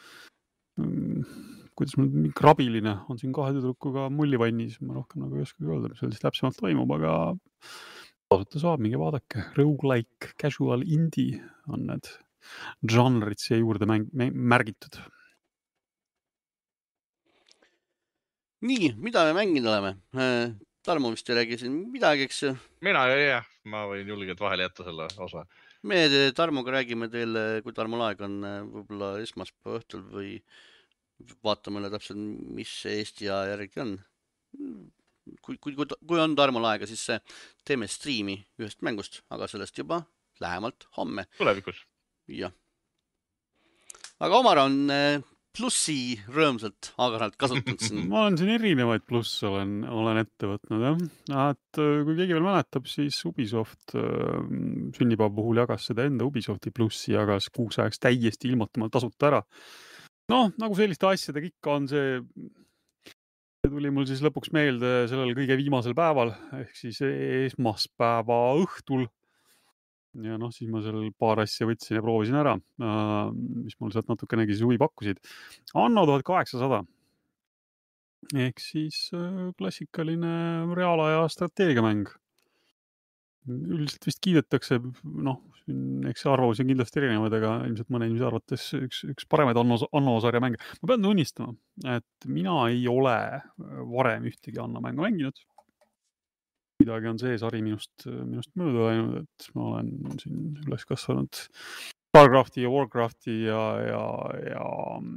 kuidas ma nüüd, krabiline on siin kahe tüdrukuga mullivannis. Ma rohkem nagu ei oska öelda, mis seal siis täpsemalt toimub, aga tasuta saab, mingi vaadake. Roguelike, casual, indie on need žanrid siia juurde mäng, märgitud. Nii, mida me mänginud oleme? Tarmo vist ei räägi siin midagi, eks? Mina ei tea, ma võin julgelt vahele jätta selle osa. Me Tarmoga räägime teile, kui Tarmol aeg on võib-olla esmaspäeva õhtul või vaatame üle täpselt, mis see Eesti aja järgi on. Kui, kui, kui on Tarmol aega, siis teeme striimi ühest mängust, aga sellest juba lähemalt homme. Tulevikus. Jah. Aga Omar on plussi rõõmsalt agaralt kasutanud siin. Ma olen siin erinevaid plusse olen, olen ette võtnud. Jah. Et kui keegi veel mäletab, siis Ubisoft sünnipäeva puhul jagas seda enda Ubisofti plussi, jagas kuuks ajaks täiesti ilmatamalt tasuta ära. Noh, nagu selliste asjadega ikka on see, see tuli mul siis lõpuks meelde sellel kõige viimasel päeval, ehk siis esmaspäeva õhtul. Ja noh, siis ma seal paar asja võtsin ja proovisin ära, mis mul sealt natukenegi huvi pakkusid. Anno tuhat kaheksasada. Ehk siis klassikaline reaalaja strateegiamäng. Üldiselt vist kiidetakse, noh, eks arvamusi on kindlasti erinevad, aga ilmselt mõne inimese arvates üks, üks paremaid Anno, Anno sarja mänge. Ma pean tunnistama, et mina ei ole varem ühtegi Anno mängu mänginud. Midagi on see sari minust, minust mööda läinud, et ma olen siin üles kasvanud Starcrafti ja Warcrafti ja, ja, ja,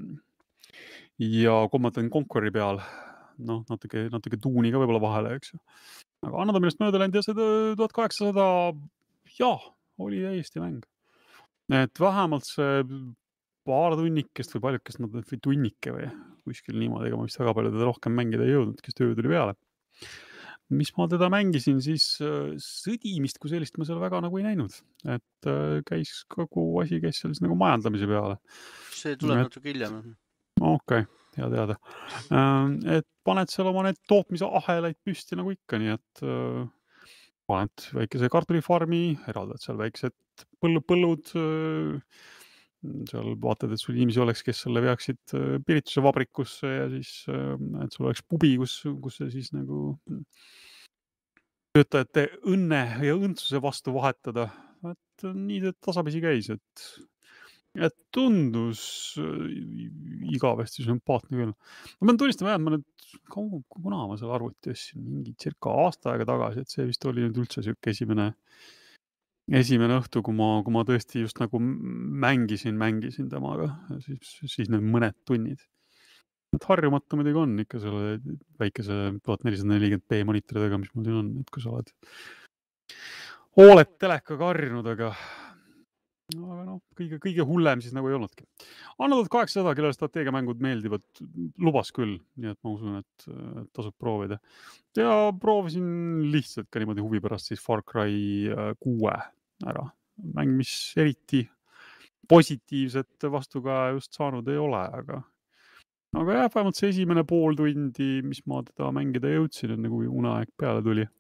ja Command and Conqueri peal. Noh, natuke, natuke tuuni ka võib-olla vahele, eks ju. Aga Anno ta minust mööda läinud ja seda tuhat kaheksasada, jah, oli täiesti mäng. Et vähemalt see paar tunnikest või paljukest nad või tunnike või kuskil niimoodi, ega ma vist väga palju teda rohkem mängida ei jõudnud, kes töö tuli peale. Mis ma teda mängisin, siis sõdimist kui sellist ma seal väga nagu ei näinud. Et käis kogu asi käis seal nagu majandamise peale. See tuleb et... natuke hiljem. Okei, okay, hea teada. Et paned seal oma need tootmise ahelaid püsti nagu ikka, nii et paned väikese kartulifarmi, eraldad seal väiksed põllu, põllud, seal vaatad, et sul inimesi oleks, kes selle veaksid pirituse vabrikusse ja siis, et sul oleks pubi, kus, kus see siis nagu töötajate õnne ja õndsuse vastu vahetada. Et nii see tasapisi käis, et, et tundus igavesti sümpaatne küll. Ma pean tunnistama, et ma nüüd, kuna ma seal arvuti ostsin mingi cirka aasta aega tagasi, et see vist oli nüüd üldse süke esimene Esimene õhtu, kui ma, kui ma tõesti just nagu mängisin, mängisin temaga, siis, siis need mõned tunnid. Et harjumatu muidugi on ikka selle väikese tuhat nelisada nelikümmend p monitoridega, mis mul siin on, et kui sa oled hooled telekaga harjunud, aga, aga noh, kõige, kõige hullem siis nagu ei olnudki. Anno tuhat kaheksasada, kellele strateegiamängud meeldivad, lubas küll, nii et ma usun, et, et tasub proovida. Ja proovisin lihtsalt ka niimoodi huvi pärast siis Far Cry kuue ära. Mäng, mis eriti positiivset vastu ka just saanud ei ole, aga aga jah, vähemalt see esimene pool tundi, mis ma teda mängida jõudsin, enne kui uneaeg peale tuli.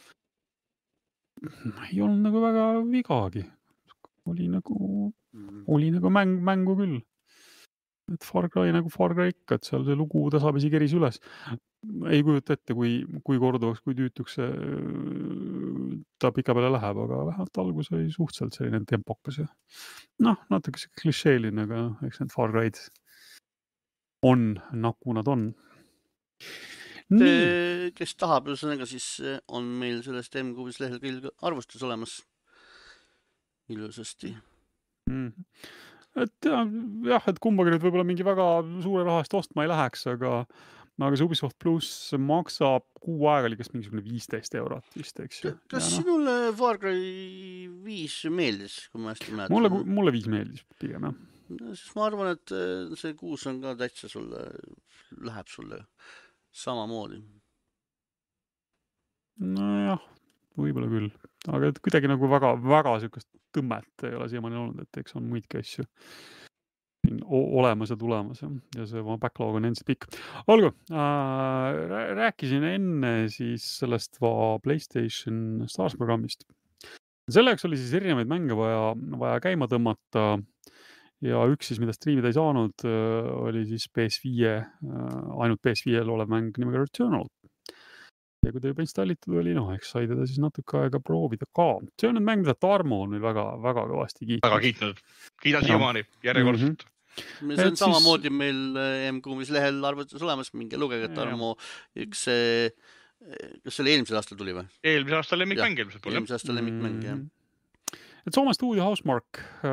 Ei olnud nagu väga vigagi. Oli nagu, oli nagu mäng, mängu küll. Et Far Cry nagu Far Cry ikka, et seal see lugu tasapisi keris üles. Ei kujuta ette, kui, kui korduvaks, kui tüütuks see ta pika peale läheb, aga vähemalt algus oli suhteliselt selline tempokas ja noh, natuke see klišeeline, aga eks need Far Cry'd on, nagu nad on. Nii. Kes tahab, ühesõnaga siis on meil sellest M-Kuubis lehel küll arvustus olemas ilusasti. Mm. Et jah, et kumbagi nüüd võib-olla mingi väga suure rahast ostma ei läheks, aga aga see Ubisoft Plus maksab kuu aega oli kas mingisugune viisteist eurot vist, eks ju. Kas ja sinule no. Far Cry viis meeldis, kui ma hästi mäletan? Mulle, mulle viis meeldis pigem, jah. No, siis ma arvan, et see kuus on ka täitsa sulle, läheb sulle samamoodi. Nojah, võib-olla küll. Aga et kuidagi nagu väga, väga sükast tõmmet ei ole siiamaani olnud, et eks on muidki asju olemas ja tulemas ja see backlog on endiselt pikk. Olgu, äh, rääkisin enne siis sellest va PlayStation Stars programmist. Selleks oli siis erinevaid mänge vaja, vaja käima tõmmata ja üks siis, mida striimida ei saanud, oli siis P S viis, ainult P S viiel olev mäng nimega Returnal. Ja kui ta juba installitud oli, noh, eks sai teda siis natuke aega proovida ka. See on nüüd mäng, mida Tarmo on nüüd väga, väga kõvasti kiitnud. Väga kiitnud. Kiidan siiamaani, järjekordselt. Mm-hmm. See on et samamoodi siis... meil M-Kuubis lehel arvutus olemas, mingi lugege Tarmo üks, kas see oli eelmisel aastal tuli või? Eelmisel aastal lemmikmäng ilmselt pole. Eelmisel aastal lemmikmäng, jah. Et Soome stuudio Housemark äh,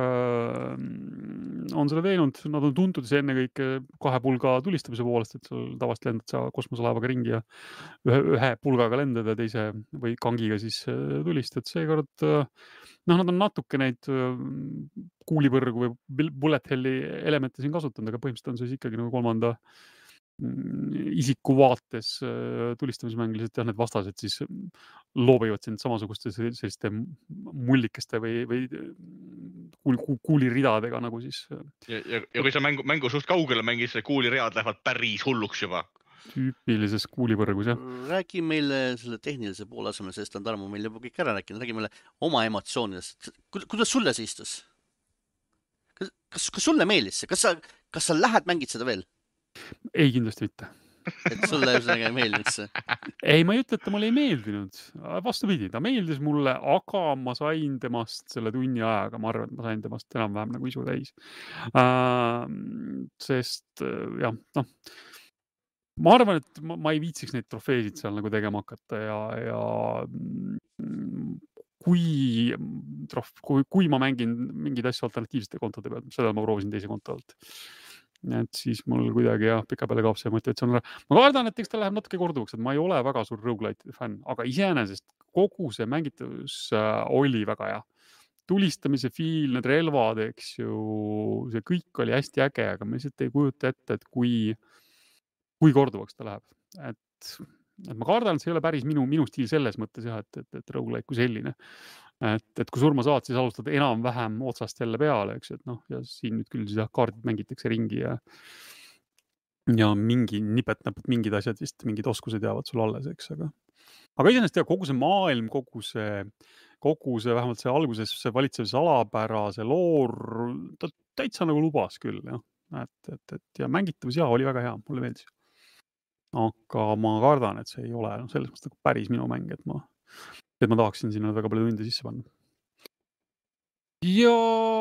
on seda teinud, nad on tuntud see enne kõik kahe pulga tulistamise poolest, et seal tavast lendad sa kosmoselaevaga ringi ja ühe, ühe pulgaga lendad ja teise või kangiga siis tulistad. Seekord, noh, nad on natuke neid kuulipõrgu või bullet helli elemente siin kasutanud, aga põhimõtteliselt on see ikkagi nagu kolmanda isiku vaates tulistamismäng, lihtsalt jah, need vastased siis loobivad sind samasuguste selliste mullikeste või, või kuul, kuuliridadega nagu siis. Ja, ja, ja kui sa mängu, mängu suht kaugele mängis, see kuuliread lähevad päris hulluks juba. Tüüpilises kuulipõrgus, jah. Räägi meile selle tehnilise poole asemel, sest on Tarmo meil juba kõik ära rääkinud. Räägi meile oma emotsioonidest. Kuidas sulle see istus? Kas, kas, kas sulle meeldis see? Kas sa, kas sa lähed mängid seda veel? Ei, kindlasti mitte. Et sulle ühesõnaga ei meeldinud see? Ei, ma ei ütle, et ta mulle ei meeldinud. Vastupidi, ta meeldis mulle, aga ma sain temast selle tunni ajaga, ma arvan, et ma sain temast enam-vähem nagu isu täis. Äh, sest jah, noh, ma arvan, et ma, ma ei viitsiks neid trofeesid seal nagu tegema hakata ja, ja kui, trof, kui, kui ma mängin mingeid asju alternatiivsete kontode pealt, seda ma proovisin teise konto alt. Et siis mul kuidagi jah, pika peale kaob see motivatsioon. Ma kardan, et eks ta läheb natuke korduvaks, et ma ei ole väga suur roguelite'ide fänn, aga iseenesest kogu see mängitavus oli väga hea. Tulistamise fiil, need relvad, eks ju, see kõik oli hästi äge, aga ma lihtsalt ei kujuta ette, et kui, kui korduvaks ta läheb. Et, et ma kardan, et see ei ole päris minu, minu stiil selles mõttes jah, et, et, et roguelite kui selline. Et, et kui surma saad, siis alustad enam-vähem otsast jälle peale, eks, et noh, ja siin nüüd küll siis jah, kaardid mängitakse ringi ja ja mingi nipet-näpet mingid asjad vist, mingid oskused jäävad sul alles, eks, aga aga iseenesest jah, kogu see maailm, kogu see, kogu see, vähemalt see alguses see valitsev salapära, see loor, ta täitsa nagu lubas küll, jah, et, et, et ja mängitavus jah, oli väga hea, mulle meeldis. Aga ma kardan, et see ei ole no, selles mõttes päris minu mäng, et ma et ma tahaksin sinna väga palju tunde sisse panna. Ja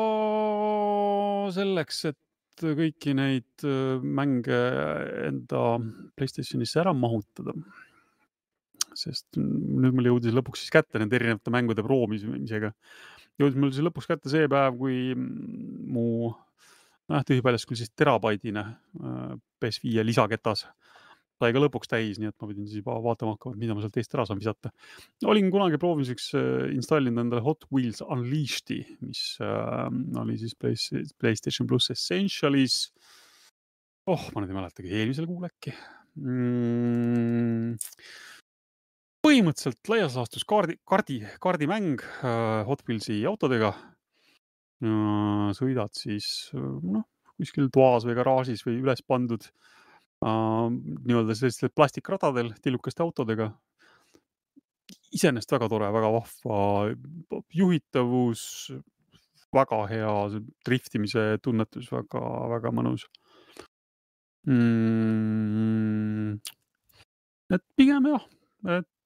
selleks, et kõiki neid mänge enda PlayStationisse ära mahutada, sest nüüd mul jõudis lõpuks siis kätte nende erinevate mängude proomisega. Jõudis mul siis lõpuks kätte see päev, kui mu noh, tühipaljas küll siis terabaidine P S viis lisaketas sai ka lõpuks täis, nii et ma pidin siis juba vaatama hakkama, mida ma sealt teist ära saan visata. Olin kunagi proovimiseks installinud endale Hot Wheels Unleashed'i, mis äh, oli siis PlayStation Plus Essentialis. Oh, ma nüüd ei mäletagi, eelmisel kuul äkki. Mm, põhimõtteliselt laias laastus kaardi, kaardi, kaardimäng äh, Hot Wheelsi autodega. Äh, sõidad siis noh, kuskil toas või garaažis või üles pandud Uh, nii-öelda sellistel plastikradadel tillukaste autodega. Iseenesest väga tore, väga vahva juhitavus, väga hea driftimise tunnetus, väga, väga mõnus. Mm, et pigem jah, et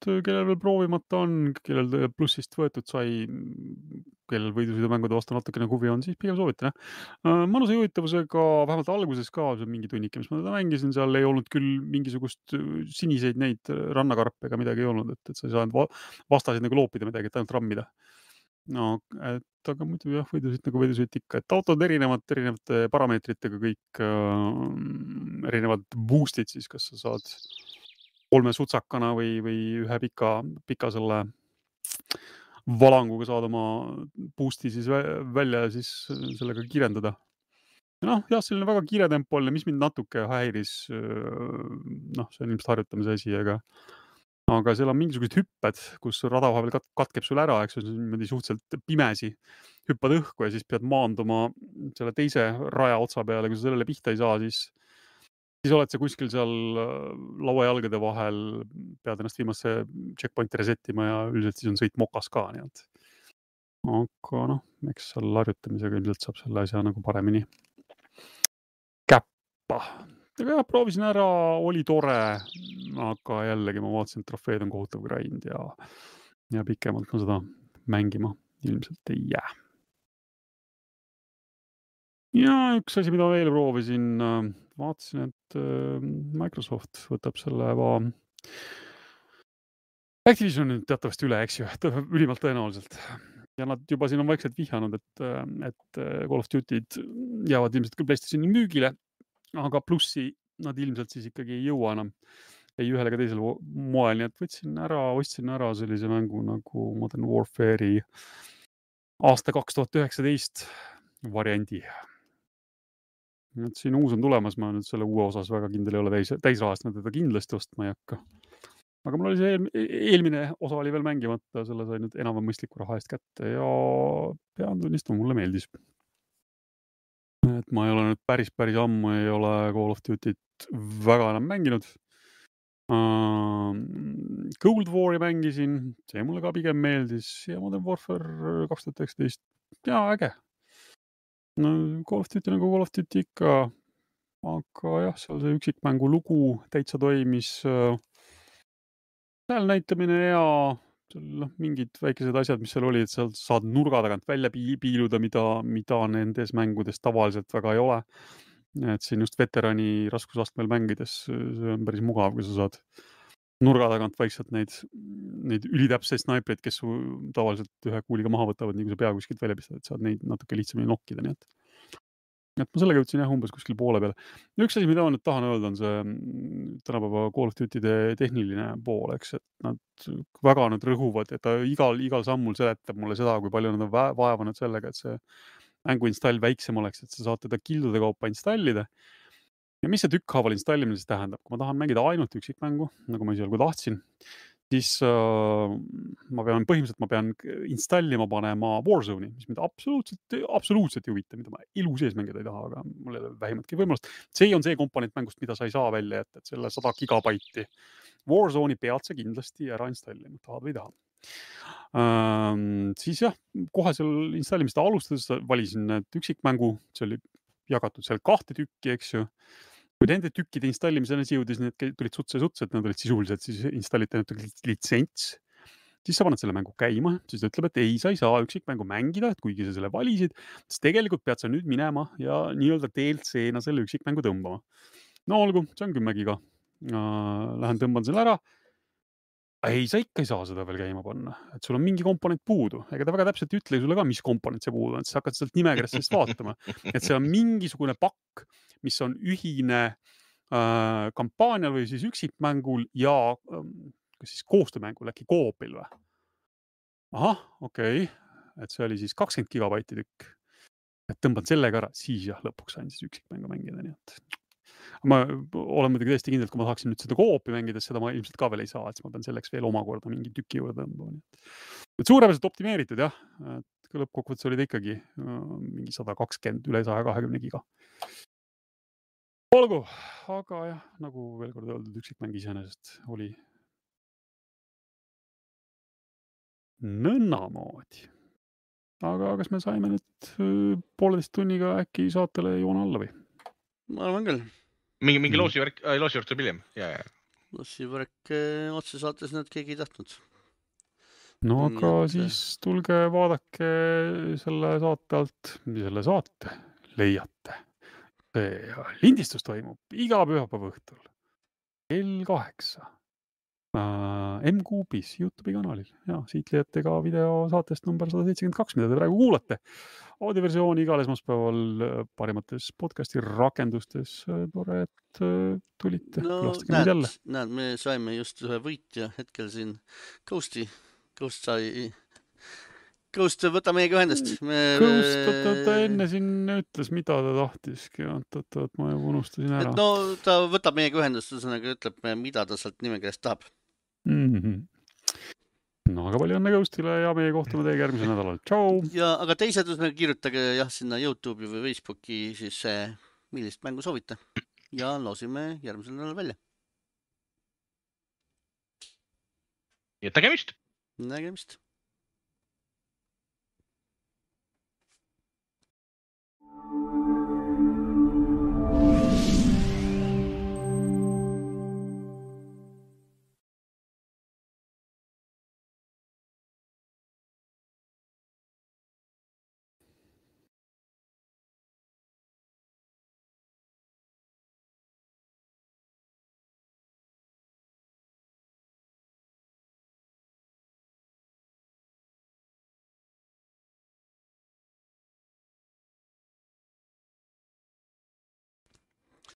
kellel veel proovimata on, kellel plussist võetud sai, kellel võidusõidumängude vastu natukene huvi on, siis pigem soovitan, jah. Mõnusa juhitavusega, vähemalt alguses ka mingi tunnike, mis ma teda mängisin, seal ei olnud küll mingisugust siniseid neid rannakarpe ega midagi ei olnud, et, et sa ei saanud vastasid nagu loopida midagi, et ainult rammida. No, et aga muidu jah, võidusõit nagu võidusõit ikka, et autod erinevad, erinevate parameetritega kõik äh, erinevad boostid siis, kas sa saad kolme sutsakana või, või ühe pika, pika selle valanguga saad oma boosti siis välja ja siis sellega kirendada. Noh, jah, selline väga kiiretempoline, mis mind natuke häiris, noh, see on ilmselt harjutamise asi, aga aga seal on mingisugused hüpped, kus rada vahepeal kat katkeb sul ära, eks on niimoodi suhteliselt pimesi, hüppad õhku ja siis pead maanduma selle teise raja otsa peale, kui sa sellele pihta ei saa, siis, siis oled sa kuskil seal lauajalgade vahel, pead ennast viimasse checkpointi resettima ja üldiselt siis on sõit mokas ka, nii et aga noh, eks seal harjutamisega ilmselt saab selle asja nagu paremini käppa. Aga jah, proovisin ära, oli tore, aga jällegi ma vaatasin, et trofeed on kohutav grind ja, ja pikemalt ma seda mängima ilmselt ei jää. Ja üks asi, mida veel proovisin, vaatasin, et Microsoft võtab selle va... Activision nüüd teatavasti üle, eks ju, ülimalt tõenäoliselt. Ja nad juba siin on vaikselt vihjanud, et, et Call of Duty'd jäävad ilmselt küll PlayStationi müügile, aga plussi nad ilmselt siis ikkagi ei jõua enam ei ühel ega teisel moel, nii et võtsin ära, ostsin ära sellise mängu nagu Modern Warfare'i aasta kaks tuhat üheksateist variandi. Et siin uus on tulemas, ma nüüd selle uue osas väga kindel ei ole täis, täisrahast, ma teda kindlasti ostma ei hakka. Aga mul oli see eel, eelmine osa oli veel mängimata, selle sai nüüd enam mõistliku raha eest kätte ja pean tunnistama, mulle meeldis. Et ma ei ole nüüd päris, päris ammu ei ole Call of Duty't väga enam mänginud. Uh, Cold War'i mängisin, see mulle ka pigem meeldis ja Modern Warfare kaks tuhat üheksateist, jaa, äge. No, Call of Duty nagu Call of Duty ikka, aga jah, seal see üksikmängu lugu täitsa toimis. Seal näitamine ja seal mingid väikesed asjad, mis seal oli, et seal saad nurga tagant välja piiluda, mida, mida nendes mängudes tavaliselt väga ei ole. Et siin just veterani raskusastmel mängides see on päris mugav, kui sa saad nurga tagant vaikselt neid, neid ülitäpseid snaipreid, kes su tavaliselt ühe kuuliga maha võtavad, nii kui sa pea kuskilt välja pistad, et saad neid natuke lihtsamini nokkida, nii et et ma sellega võtsin jah umbes kuskil poole peale. Üks asi, mida ma nüüd tahan öelda, on see tänapäeva Call of Duty'de tehniline pool, eks, et nad väga nüüd rõhuvad, et ta igal, igal sammul seletab mulle seda, kui palju nad on vaevanud sellega, et see mängu install väiksem oleks, et sa saad teda kildude kaupa installida. Ja mis see tükkhaaval installimine siis tähendab? Kui ma tahan mängida ainult üksikmängu, nagu ma isialgu tahtsin, siis uh, ma pean, põhimõtteliselt ma pean installima panema Warzone'i, mis mind absoluutselt, absoluutselt ei huvita, mida ma elu sees mängida ei taha, aga mul ei ole vähimatki võimalust. See on see komponent mängust, mida sa ei saa välja jätta, et selle sada gigabaiti Warzone'i pead sa kindlasti ära installima, tahad või taha. Uh, siis jah, kohe seal installimist alustades valisin need üksikmängu, see oli jagatud seal kahte tükki, eks ju. Kui nende tükkide installimisena jõudis, need tulid sutse sutse, et nad olid sisuliselt siis installiti litsents, siis sa paned selle mängu käima, siis ta ütleb, et ei, sa ei saa üksikmängu mängida, et kuigi sa selle valisid, siis tegelikult pead sa nüüd minema ja nii-öelda D L C-na selle üksikmängu tõmbama. No olgu, see on kümme giga. Lähen tõmban selle ära. Ei, sa ikka ei saa seda veel käima panna, et sul on mingi komponent puudu. Ega ta väga täpselt ütle sulle ka, mis komponent see puudu on, et sa hakkad sealt nimekirjast vaatama, et see on mingisugune pakk, mis on ühine äh, kampaanial või siis üksikmängul ja äh, kas siis koostöömängul äkki koopil või? Ahah, okei, okay. Et see oli siis kakskümmend gigabaiti tükk. Et tõmban sellega ära, siis jah, lõpuks sain siis üksikmängu mängida, nii et ma olen muidugi tõesti kindel, et kui ma tahaksin nüüd seda koopi mängides, seda ma ilmselt ka veel ei saa, et ma pean selleks veel omakorda mingi tüki juurde tõmbama. Et suurepäraselt optimeeritud, jah, et lõppkokkuvõttes oli ta ikkagi mingi sada kakskümmend üle saja kahekümne giga. Olgu, aga jah, nagu veel kord öeldud, üksikmäng iseenesest oli nõnnamoodi. Aga kas me saime nüüd pooleteist tunniga äkki saatele joone alla või? Ma arvan küll. Mingi, mingi loosi värk, äh, loosi värk tuleb hiljem. Ja, ja. lossivõrk otsesaates nad keegi ei tahtnud. no Nii aga et- siis tulge vaadake selle saate alt, selle saate leiate. See lindistus toimub iga pühapäeva õhtul kell kaheksa äh, M-Kuubis YouTube'i kanalil ja siit leiate ka video saatest number sada seitsekümmend kaks, mida te praegu kuulate. Audioversiooni igal esmaspäeval äh, parimates podcasti rakendustes. Äh, Tore, et äh, tulite. no Külastage meid jälle. näed, näed, me saime just ühe võitja hetkel siin Ghosti. Ghost sai, Ghost, võta meiega ühendust. Me... Ghost, ta, ta enne siin ütles, mida ta tahtiski. Oot, oot, oot, ma juba unustasin ära. Et no ta võtab meiega ühendust, ühesõnaga ütleb, mida ta sealt nimekirjast tahab. Mm -hmm. No aga palju õnne Ghostile ja meie kohtume teiega järgmisel nädalal. Tšau! Ja aga teised, ühesõnaga kirjutage jah, sinna YouTube'i või Facebooki siis millist mängu soovite. Ja loosime järgmisel nädalal välja. Nii et nägemist! Nägemist!